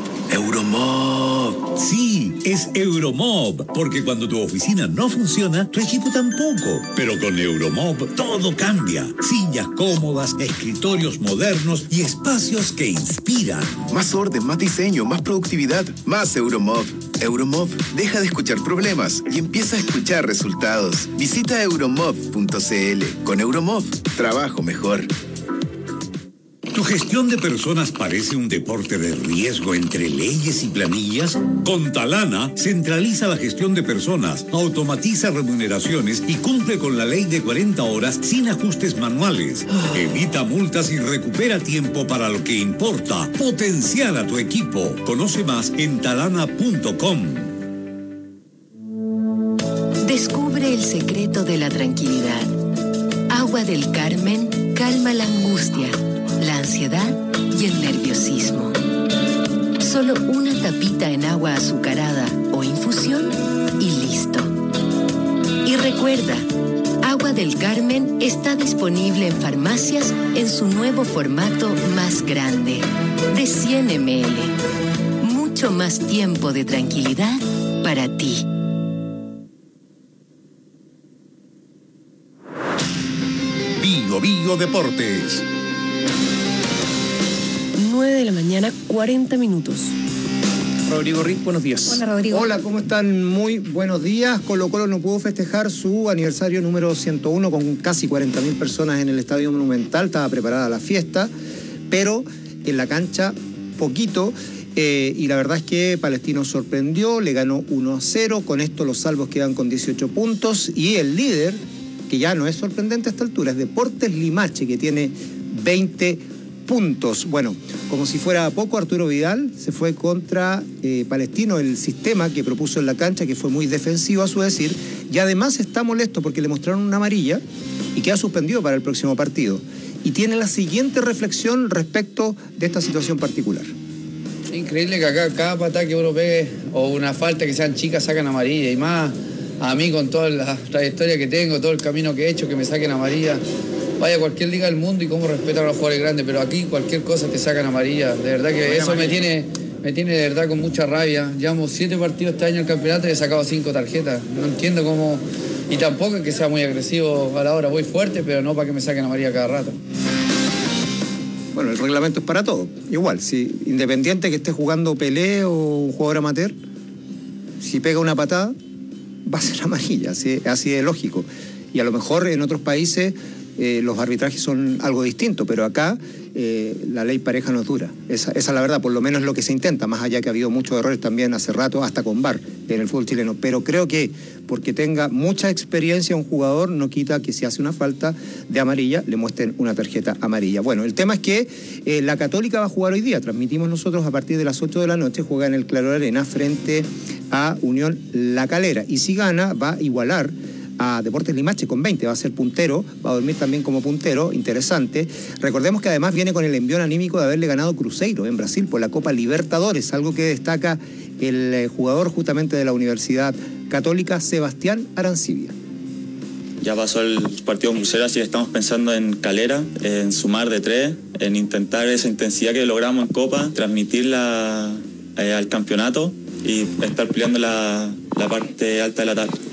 Sí, es Euromob, porque cuando tu oficina no funciona, tu equipo tampoco. Pero con Euromob todo cambia. Sillas cómodas, escritorios modernos y espacios que inspiran. Más orden, más diseño, más productividad, más Euromob. Euromob deja de escuchar problemas y empieza a escuchar resultados. Visita euromob.cl. Con Euromob, trabajo mejor. ¿Tu gestión de personas parece un deporte de riesgo entre leyes y planillas? Con Talana, centraliza la gestión de personas, automatiza remuneraciones y cumple con la ley de 40 horas sin ajustes manuales. Evita multas y recupera tiempo para lo que importa. Potenciar a tu equipo. Conoce más en talana.com. Descubre el secreto de la tranquilidad. Agua del Carmen calma la angustia, la ansiedad y el nerviosismo. Solo una tapita en agua azucarada o infusión y listo. Y recuerda, Agua del Carmen está disponible en farmacias en su nuevo formato más grande, de 100 ml. Mucho más tiempo de tranquilidad para ti. Bio Deportes. 9 de la mañana, 40 minutos. Rodrigo Riz, buenos días. Hola, Rodrigo. Hola, ¿cómo están? Muy buenos días. Colo-Colo no pudo festejar su aniversario número 101 con casi 40.000 personas en el Estadio Monumental. Estaba preparada la fiesta, pero en la cancha poquito. Y la verdad es que Palestino sorprendió, le ganó 1-0. Con esto los salvos quedan con 18 puntos. Y el líder, que ya no es sorprendente a esta altura, es Deportes Limache, que tiene 20 puntos. Bueno, como si fuera poco, Arturo Vidal se fue contra Palestino, el sistema que propuso en la cancha, que fue muy defensivo a su decir, y además está molesto porque le mostraron una amarilla y queda suspendido para el próximo partido. Y tiene la siguiente reflexión respecto de esta situación particular. Increíble que acá cada patada que uno pegue o una falta que sean chicas sacan amarilla, y más a mí con toda la trayectoria que tengo, todo el camino que he hecho, que me saquen amarilla. Vaya a cualquier liga del mundo y cómo respetan a los jugadores grandes, pero aquí cualquier cosa te sacan amarilla. De verdad que eso me tiene de verdad con mucha rabia. Llevamos 7 partidos este año en el campeonato y he sacado 5 tarjetas. No entiendo cómo, y tampoco es que sea muy agresivo a la hora. Voy fuerte, pero no para que me saquen amarilla cada rato. Bueno, el reglamento es para todo. Igual, si independiente que esté jugando Pelé o un jugador amateur, si pega una patada, va a ser amarilla, así de lógico. Y a lo mejor en otros países los arbitrajes son algo distinto, pero acá la ley pareja no es dura. Esa es la verdad, por lo menos es lo que se intenta, más allá que ha habido muchos errores también hace rato, hasta con VAR en el fútbol chileno. Pero creo que porque tenga mucha experiencia un jugador, no quita que si hace una falta de amarilla, le muestren una tarjeta amarilla. Bueno, el tema es que la Católica va a jugar hoy día. Transmitimos nosotros a partir de las 8 de la noche, juega en el Claro Arena frente a Unión La Calera. Y si gana, va a igualar a Deportes Limache con 20, va a ser puntero, va a dormir también como puntero, interesante. Recordemos que además viene con el envión anímico de haberle ganado Cruzeiro en Brasil por la Copa Libertadores, algo que destaca el jugador justamente de la Universidad Católica, Sebastián Arancibia. Ya pasó el partido con Cruzeiro, así que estamos pensando en Calera, en sumar de 3, en intentar esa intensidad que logramos en Copa, transmitirla al campeonato y estar peleando la parte alta de la tabla.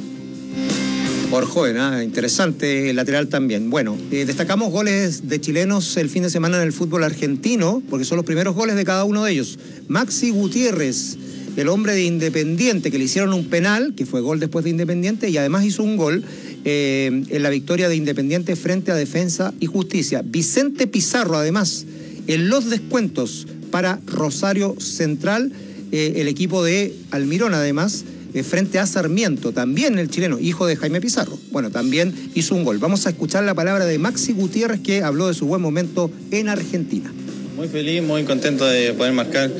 Por joven, interesante el lateral también. Bueno, destacamos goles de chilenos el fin de semana en el fútbol argentino, porque son los primeros goles de cada uno de ellos. Maxi Gutiérrez, el hombre de Independiente, que le hicieron un penal, que fue gol después de Independiente, y además hizo un gol en la victoria de Independiente frente a Defensa y Justicia. Vicente Pizarro, además, en los descuentos para Rosario Central, el equipo de Almirón, además, frente a Sarmiento, también el chileno, hijo de Jaime Pizarro. Bueno, también hizo un gol. Vamos a escuchar la palabra de Maxi Gutiérrez, que habló de su buen momento en Argentina. Muy feliz, muy contento de poder marcar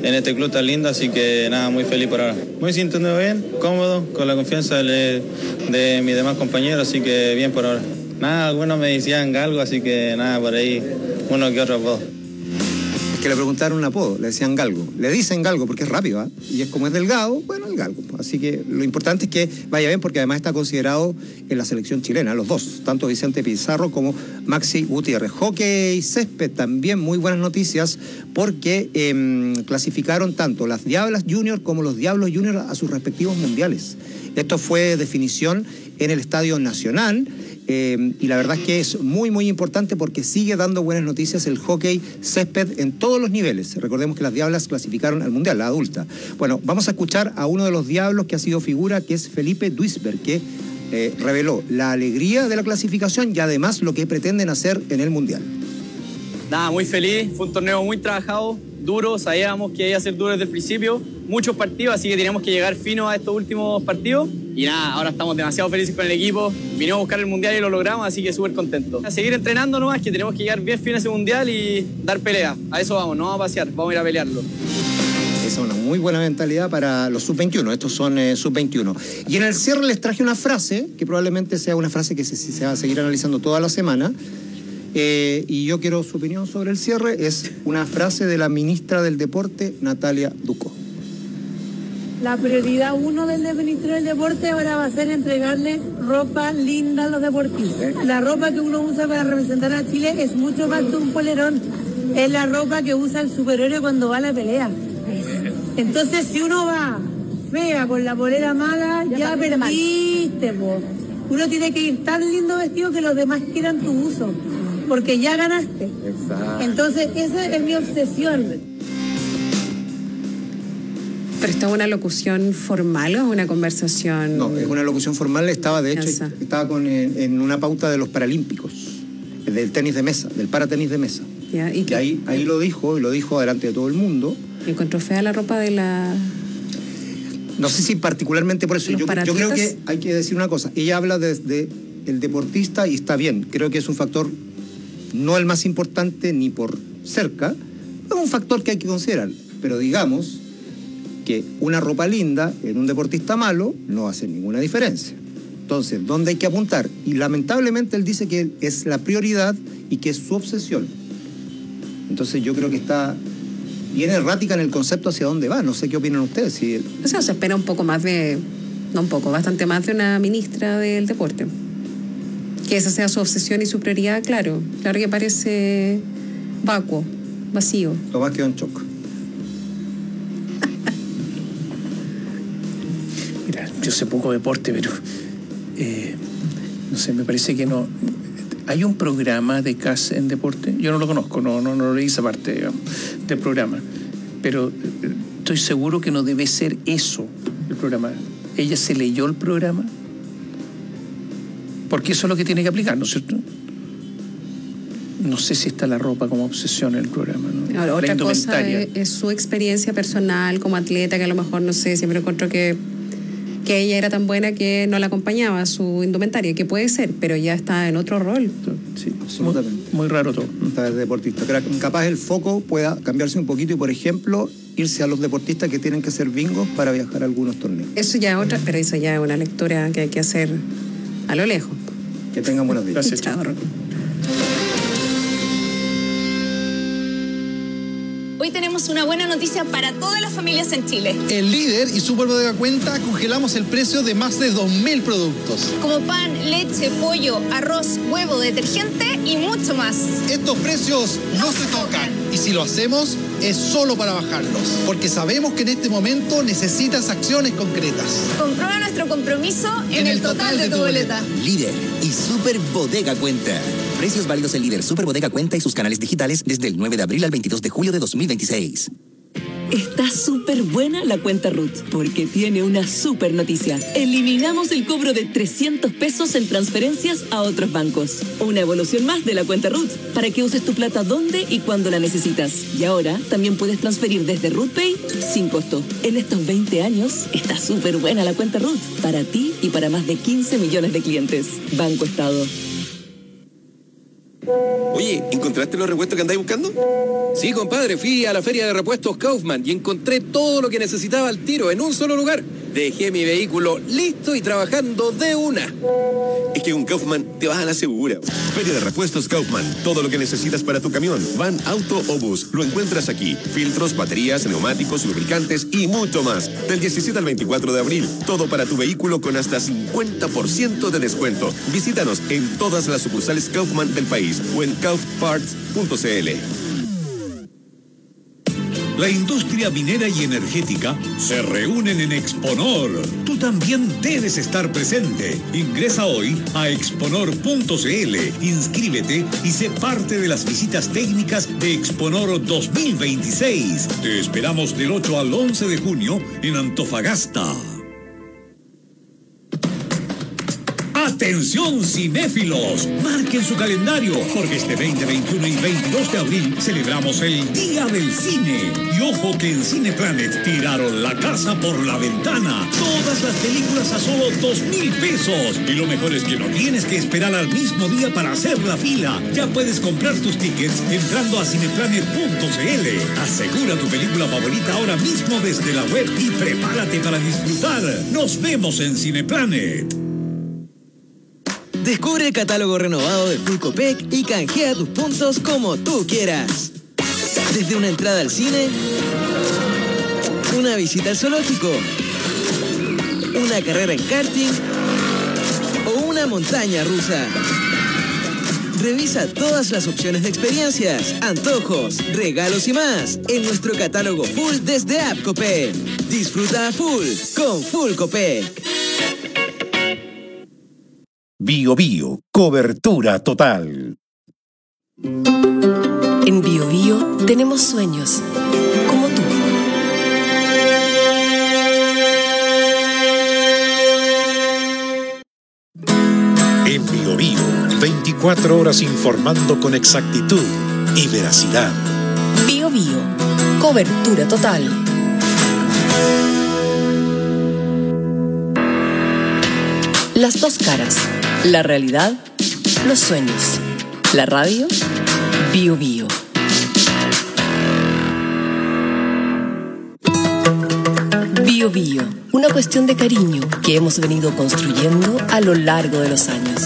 en este club tan lindo, así que nada, muy feliz por ahora. Muy sintiendo bien, cómodo, con la confianza de mis demás compañeros, así que bien por ahora. Nada, algunos me decían Galgo, así que nada, por ahí uno que otro apodo. Que le preguntaron un apodo, le decían Galgo. Le dicen Galgo porque es rápido, ¿eh? Y es como es delgado, bueno, el Galgo. Así que lo importante es que vaya bien porque además está considerado en la selección chilena, los dos, tanto Vicente Pizarro como Maxi Gutiérrez. Hockey césped también, muy buenas noticias porque clasificaron tanto las Diablas Junior como los Diablos Junior a sus respectivos mundiales. Esto fue definición en el Estadio Nacional. Y la verdad es que es muy muy importante porque sigue dando buenas noticias el hockey césped en todos los niveles. Recordemos que las Diablas clasificaron al Mundial, la adulta. Bueno, vamos a escuchar a uno de los Diablos que ha sido figura, que es Felipe Duisberg, que reveló la alegría de la clasificación y además lo que pretenden hacer en el Mundial. Nada, muy feliz, fue un torneo muy trabajado, duro, sabíamos que iba a ser duro desde el principio, muchos partidos, así que teníamos que llegar fino a estos últimos partidos. Y nada, ahora estamos demasiado felices con el equipo, vinimos a buscar el Mundial y lo logramos, así que súper contentos. A seguir entrenando nomás, que tenemos que llegar bien fino a ese Mundial y dar pelea. A eso vamos, no vamos a pasear, vamos a ir a pelearlo. Esa es una muy buena mentalidad para los sub-21, estos son sub-21. Y en el cierre les traje una frase, que probablemente sea una frase que se va a seguir analizando toda la semana, y yo quiero su opinión sobre el cierre. Es una frase de la ministra del Deporte, Natalia Ducó. La prioridad 1 del Ministerio del Deporte ahora va a ser entregarle ropa linda a los deportistas. La ropa que uno usa para representar a Chile es mucho más que un polerón. Es la ropa que usa el superhéroe cuando va a la pelea. Entonces, si uno va fea con la polera mala, ya perdiste, po. Uno tiene que ir tan lindo vestido que los demás quieran tu uso, porque ya ganaste. Exacto. Entonces, esa es mi obsesión. ¿Pero esto es una locución formal o es una conversación? No, es una locución formal. Estaba, de hecho, en una pauta de los Paralímpicos, del tenis de mesa, del paratenis de mesa. Ya, ¿y que ahí lo dijo, y lo dijo delante de todo el mundo. ¿Encontró fea la ropa de la...? No sé si particularmente por eso. Yo creo que hay que decir una cosa. Ella habla desde el deportista y está bien. Creo que es un factor no el más importante ni por cerca. Es un factor que hay que considerar. Pero digamos que una ropa linda en un deportista malo no hace ninguna diferencia. Entonces, ¿dónde hay que apuntar? Y lamentablemente él dice que es la prioridad y que es su obsesión. Entonces yo creo que está bien errática en el concepto hacia dónde va. No sé qué opinan ustedes. Si... O sea, se espera un poco más de... No un poco, bastante más de una ministra del deporte. Que esa sea su obsesión y su prioridad, claro. Claro que parece vacuo, vacío. Tomás quedó en shock. Mira, yo sé poco deporte, pero no sé, me parece que no. ¿Hay un programa de CAS en deporte? Yo no lo conozco, no leí esa parte, digamos, del programa. Pero estoy seguro que no debe ser eso el programa. ¿Ella se leyó el programa? Porque eso es lo que tiene que aplicar, ¿no es cierto? No sé si está la ropa como obsesión en el programa, ¿no? Ahora, otra cosa es su experiencia personal como atleta, que a lo mejor, no sé, siempre encontró que ella era tan buena que no la acompañaba su indumentaria, que puede ser, pero ya está en otro rol. Sí, absolutamente. Muy raro todo. Está el deportista. Capaz el foco pueda cambiarse un poquito y, por ejemplo, irse a los deportistas que tienen que hacer bingos para viajar a algunos torneos. Eso ya es otra, pero eso ya es una lectura que hay que hacer a lo lejos. Que tengan buenos días. Gracias. Chao. Hoy tenemos una buena noticia para todas las familias en Chile. En Líder y Super Bodega Cuenta congelamos el precio de más de 2.000 productos. Como pan, leche, pollo, arroz, huevo, detergente y mucho más. Estos precios no se tocan. Y si lo hacemos, es solo para bajarlos. Porque sabemos que en este momento necesitas acciones concretas. Comprueba nuestro compromiso en el total de tu boleta. Líder y Super Bodega Cuenta. Precios válidos en Líder, Super Bodega Cuenta y sus canales digitales desde el 9 de abril al 22 de julio de 2026. Está súper buena la cuenta RUT, porque tiene una súper noticia. Eliminamos el cobro de 300 pesos en transferencias a otros bancos. Una evolución más de la cuenta RUT, para que uses tu plata donde y cuando la necesitas. Y ahora también puedes transferir desde RUTPay sin costo. En estos 20 años está súper buena la cuenta RUT, para ti y para más de 15 millones de clientes. Banco Estado. Oye, ¿encontraste los repuestos que andáis buscando? Sí, compadre, fui a la feria de repuestos Kaufman y encontré todo lo que necesitaba al tiro en un solo lugar. Dejé mi vehículo listo y trabajando de una. Es que con Kaufman te vas a la segura. Feria de repuestos Kaufman. Todo lo que necesitas para tu camión, van, auto o bus, lo encuentras aquí. Filtros, baterías, neumáticos, lubricantes y mucho más. Del 17 al 24 de abril. Todo para tu vehículo con hasta 50% de descuento. Visítanos en todas las sucursales Kaufman del país o en kaufparts.cl. La industria minera y energética se reúnen en Exponor. Tú también debes estar presente. Ingresa hoy a exponor.cl, inscríbete y sé parte de las visitas técnicas de Exponor 2026. Te esperamos del 8 al 11 de junio en Antofagasta. ¡Atención cinéfilos! Marquen su calendario, porque este 20, 21 y 22 de abril celebramos el Día del Cine. Y ojo que en Cineplanet tiraron la casa por la ventana. Todas las películas a solo 2,000 pesos. Y lo mejor es que no tienes que esperar al mismo día para hacer la fila. Ya puedes comprar tus tickets entrando a cineplanet.cl. Asegura tu película favorita ahora mismo desde la web y prepárate para disfrutar. Nos vemos en Cineplanet. Descubre el catálogo renovado de Full Copec y canjea tus puntos como tú quieras. Desde una entrada al cine, una visita al zoológico, una carrera en karting o una montaña rusa. Revisa todas las opciones de experiencias, antojos, regalos y más en nuestro catálogo full desde App Copec. Disfruta a full con Full Copec. Bio Bio, cobertura total. En Bio Bio tenemos sueños, como tú. En Bio Bio, 24 horas informando con exactitud y veracidad. Bio Bio, cobertura total. Las dos caras. La realidad, los sueños. La radio, Bio Bio. Bio Bio, una cuestión de cariño que hemos venido construyendo a lo largo de los años.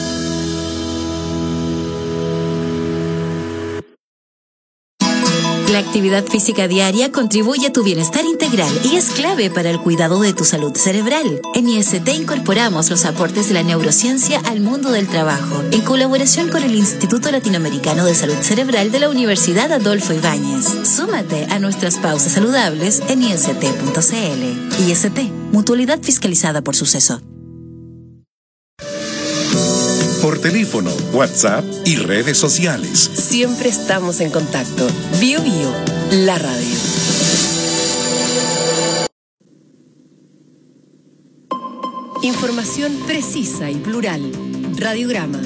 La actividad física diaria contribuye a tu bienestar integral y es clave para el cuidado de tu salud cerebral. En IST incorporamos los aportes de la neurociencia al mundo del trabajo, en colaboración con el Instituto Latinoamericano de Salud Cerebral de la Universidad Adolfo Ibáñez. Súmate a nuestras pausas saludables en ist.cl. IST, mutualidad fiscalizada por Suceso. Por teléfono, WhatsApp y redes sociales. Siempre estamos en contacto. Bio Bio, la radio. Información precisa y plural. Radiograma.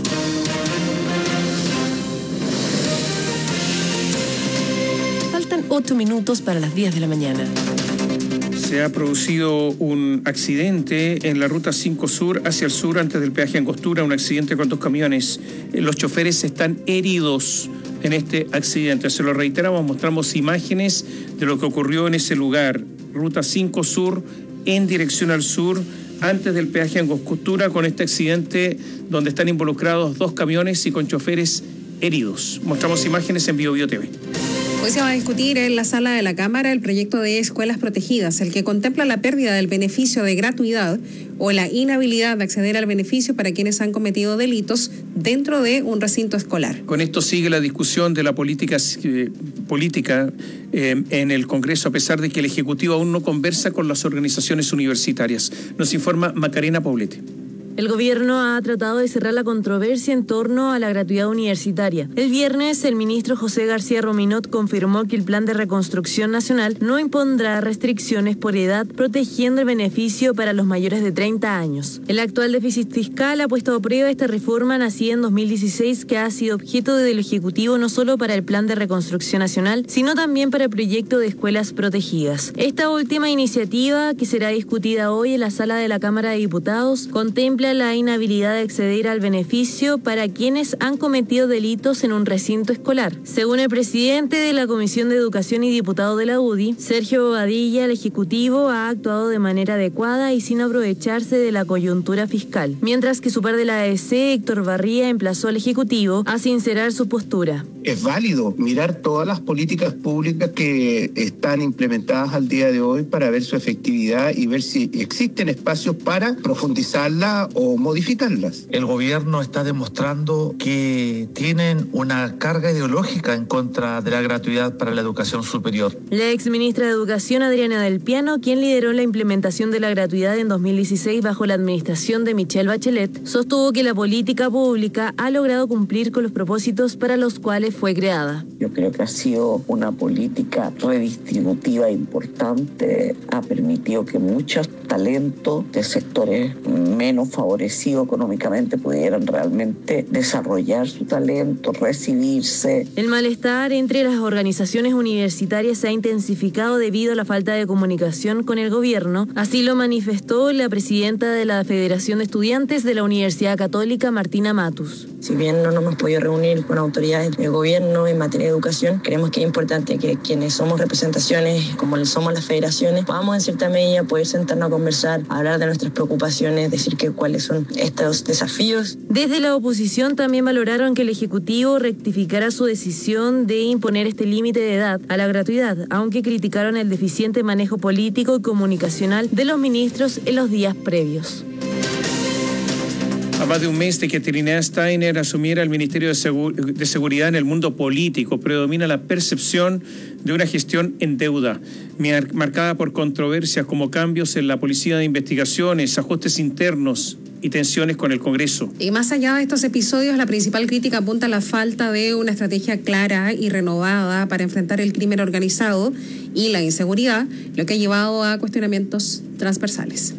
Faltan 8 minutos para las 10 de la mañana. Se ha producido un accidente en la ruta 5 Sur hacia el sur antes del peaje Angostura, un accidente con 2 camiones. Los choferes están heridos en este accidente. Se lo reiteramos, mostramos imágenes de lo que ocurrió en ese lugar. Ruta 5 Sur en dirección al sur antes del peaje Angostura con este accidente donde están involucrados 2 camiones y con choferes heridos. Mostramos imágenes en Bio Bio TV. Hoy se va a discutir en la sala de la Cámara el proyecto de escuelas protegidas, el que contempla la pérdida del beneficio de gratuidad o la inhabilidad de acceder al beneficio para quienes han cometido delitos dentro de un recinto escolar. Con esto sigue la discusión de la política en el Congreso, a pesar de que el Ejecutivo aún no conversa con las organizaciones universitarias. Nos informa Macarena Poblete. El gobierno ha tratado de cerrar la controversia en torno a la gratuidad universitaria. El viernes, el ministro José García Rominot confirmó que el Plan de Reconstrucción Nacional no impondrá restricciones por edad, protegiendo el beneficio para los mayores de 30 años. El actual déficit fiscal ha puesto a prueba esta reforma nacida en 2016, que ha sido objeto del Ejecutivo no solo para el Plan de Reconstrucción Nacional, sino también para el proyecto de escuelas protegidas. Esta última iniciativa, que será discutida hoy en la sala de la Cámara de Diputados, contempla considera la inhabilidad de acceder al beneficio para quienes han cometido delitos en un recinto escolar. Según el presidente de la Comisión de Educación y diputado de la UDI, Sergio Bobadilla, el Ejecutivo ha actuado de manera adecuada y sin aprovecharse de la coyuntura fiscal, mientras que su par de la AEC, Héctor Barría, emplazó al Ejecutivo a sincerar su postura. Es válido mirar todas las políticas públicas que están implementadas al día de hoy para ver su efectividad y ver si existen espacios para profundizarlas o modificarlas. El gobierno está demostrando que tienen una carga ideológica en contra de la gratuidad para la educación superior. La exministra de Educación, Adriana del Piano, quien lideró la implementación de la gratuidad en 2016 bajo la administración de Michelle Bachelet, sostuvo que la política pública ha logrado cumplir con los propósitos para los cuales fue creada. Yo creo que ha sido una política redistributiva importante, ha permitido que muchos talentos de sectores menos favorecidos económicamente pudieran realmente desarrollar su talento, recibirse. El malestar entre las organizaciones universitarias se ha intensificado debido a la falta de comunicación con el gobierno, así lo manifestó la presidenta de la Federación de Estudiantes de la Universidad Católica, Martina Matus. Si bien no nos hemos podido reunir con autoridades del gobierno en materia de educación, creemos que es importante que quienes somos representaciones, como somos las federaciones, podamos en cierta medida poder sentarnos a conversar, hablar de nuestras preocupaciones, decir que cuáles son estos desafíos. Desde la oposición también valoraron que el Ejecutivo rectificara su decisión de imponer este límite de edad a la gratuidad, aunque criticaron el deficiente manejo político y comunicacional de los ministros en los días previos. A más de un mes de que Trinidad Steiner asumiera el Ministerio de Seguridad en el mundo político, predomina la percepción de una gestión en deuda, marcada por controversias como cambios en la Policía de Investigaciones, ajustes internos y tensiones con el Congreso. Y más allá de estos episodios, la principal crítica apunta a la falta de una estrategia clara y renovada para enfrentar el crimen organizado y la inseguridad, lo que ha llevado a cuestionamientos transversales.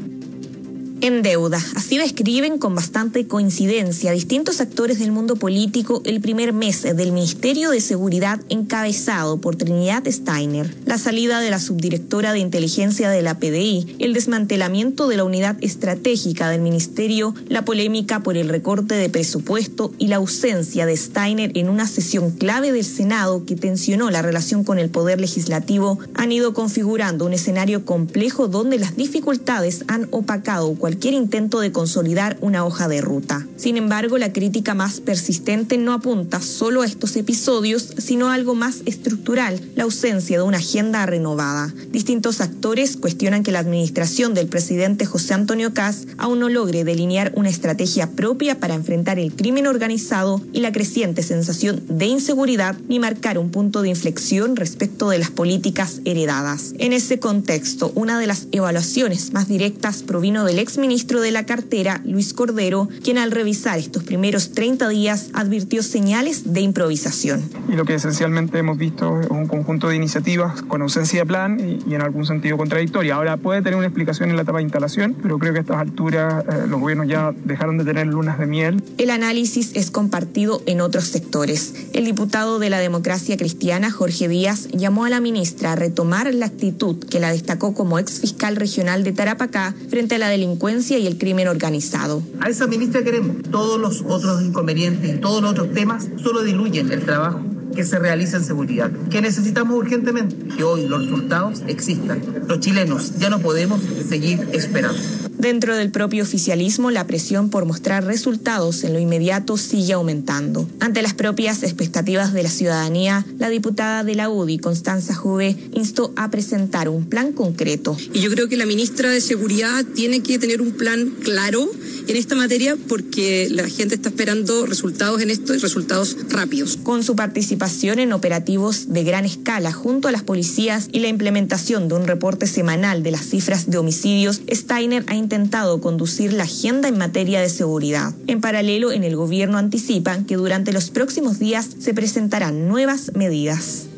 En deuda, así describen con bastante coincidencia distintos actores del mundo político el primer mes del Ministerio de Seguridad encabezado por Trinidad Steiner, la salida de la subdirectora de inteligencia de la PDI, el desmantelamiento de la unidad estratégica del ministerio, la polémica por el recorte de presupuesto y la ausencia de Steiner en una sesión clave del Senado que tensionó la relación con el Poder Legislativo, han ido configurando un escenario complejo donde las dificultades han opacado cualquier intento de consolidar una hoja de ruta. Sin embargo, la crítica más persistente no apunta solo a estos episodios, sino a algo más estructural, la ausencia de una agenda renovada. Distintos actores cuestionan que la administración del presidente José Antonio Kast aún no logre delinear una estrategia propia para enfrentar el crimen organizado y la creciente sensación de inseguridad, ni marcar un punto de inflexión respecto de las políticas heredadas. En ese contexto, una de las evaluaciones más directas provino del exministro de la cartera, Luis Cordero, quien al revisar estos primeros 30 días advirtió señales de improvisación. Y lo que esencialmente hemos visto es un conjunto de iniciativas con ausencia de plan y en algún sentido contradictoria. Ahora puede tener una explicación en la etapa de instalación, pero creo que a estas alturas los gobiernos ya dejaron de tener lunas de miel. El análisis es compartido en otros sectores. El diputado de la Democracia Cristiana, Jorge Díaz, llamó a la ministra a retomar la actitud que la destacó como exfiscal regional de Tarapacá frente a la delincuencia y el crimen organizado. A esa ministra queremos. Todos los otros inconvenientes, todos los otros temas solo diluyen el trabajo que se realiza en seguridad, que necesitamos urgentemente, que hoy los resultados existan. Los chilenos ya no podemos seguir esperando. Dentro del propio oficialismo, la presión por mostrar resultados en lo inmediato sigue aumentando. Ante las propias expectativas de la ciudadanía, la diputada de la UDI, Constanza Juve, instó a presentar un plan concreto. Y yo creo que la ministra de Seguridad tiene que tener un plan claro en esta materia porque la gente está esperando resultados en esto y resultados rápidos. Con su participación en operativos de gran escala junto a las policías y la implementación de un reporte semanal de las cifras de homicidios, Steiner ha intentado conducir la agenda en materia de seguridad. En paralelo, en el gobierno anticipan que durante los próximos días se presentarán nuevas medidas.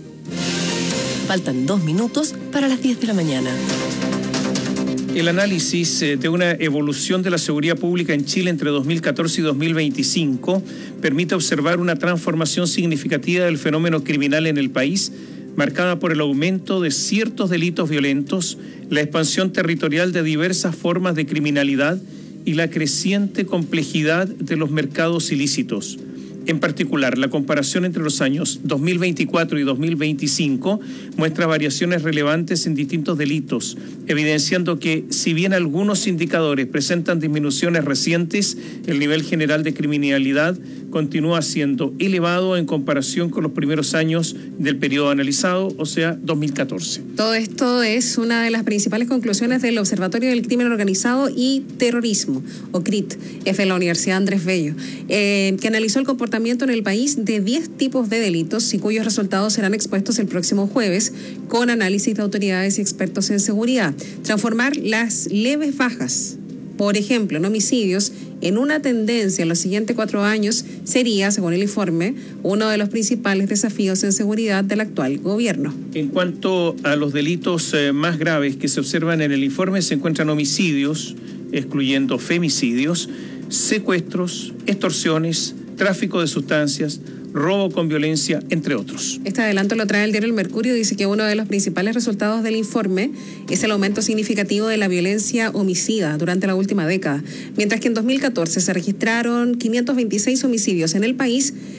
Faltan 2 minutos para las 10 de la mañana. El análisis de una evolución de la seguridad pública en Chile entre 2014 y 2025 permite observar una transformación significativa del fenómeno criminal en el país, marcada por el aumento de ciertos delitos violentos, la expansión territorial de diversas formas de criminalidad y la creciente complejidad de los mercados ilícitos. En particular, la comparación entre los años 2024 y 2025 muestra variaciones relevantes en distintos delitos, evidenciando que, si bien algunos indicadores presentan disminuciones recientes, el nivel general de criminalidad continúa siendo elevado en comparación con los primeros años del periodo analizado, o sea, 2014. Todo esto es una de las principales conclusiones del Observatorio del Crimen Organizado y Terrorismo, OCRIT, de la Universidad Andrés Bello, que analizó el comportamiento en el país de 10 tipos de delitos y cuyos resultados serán expuestos el próximo jueves con análisis de autoridades y expertos en seguridad. Transformar las leves bajas, por ejemplo, en homicidios, en una tendencia en los siguientes 4 años sería, según el informe, uno de los principales desafíos en seguridad del actual gobierno. En cuanto a los delitos más graves que se observan en el informe, se encuentran homicidios, excluyendo femicidios, secuestros, extorsiones, tráfico de sustancias, robo con violencia, entre otros. Este adelanto lo trae el diario El Mercurio. Dice que uno de los principales resultados del informe es el aumento significativo de la violencia homicida durante la última década. Mientras que en 2014 se registraron 526 homicidios en el país,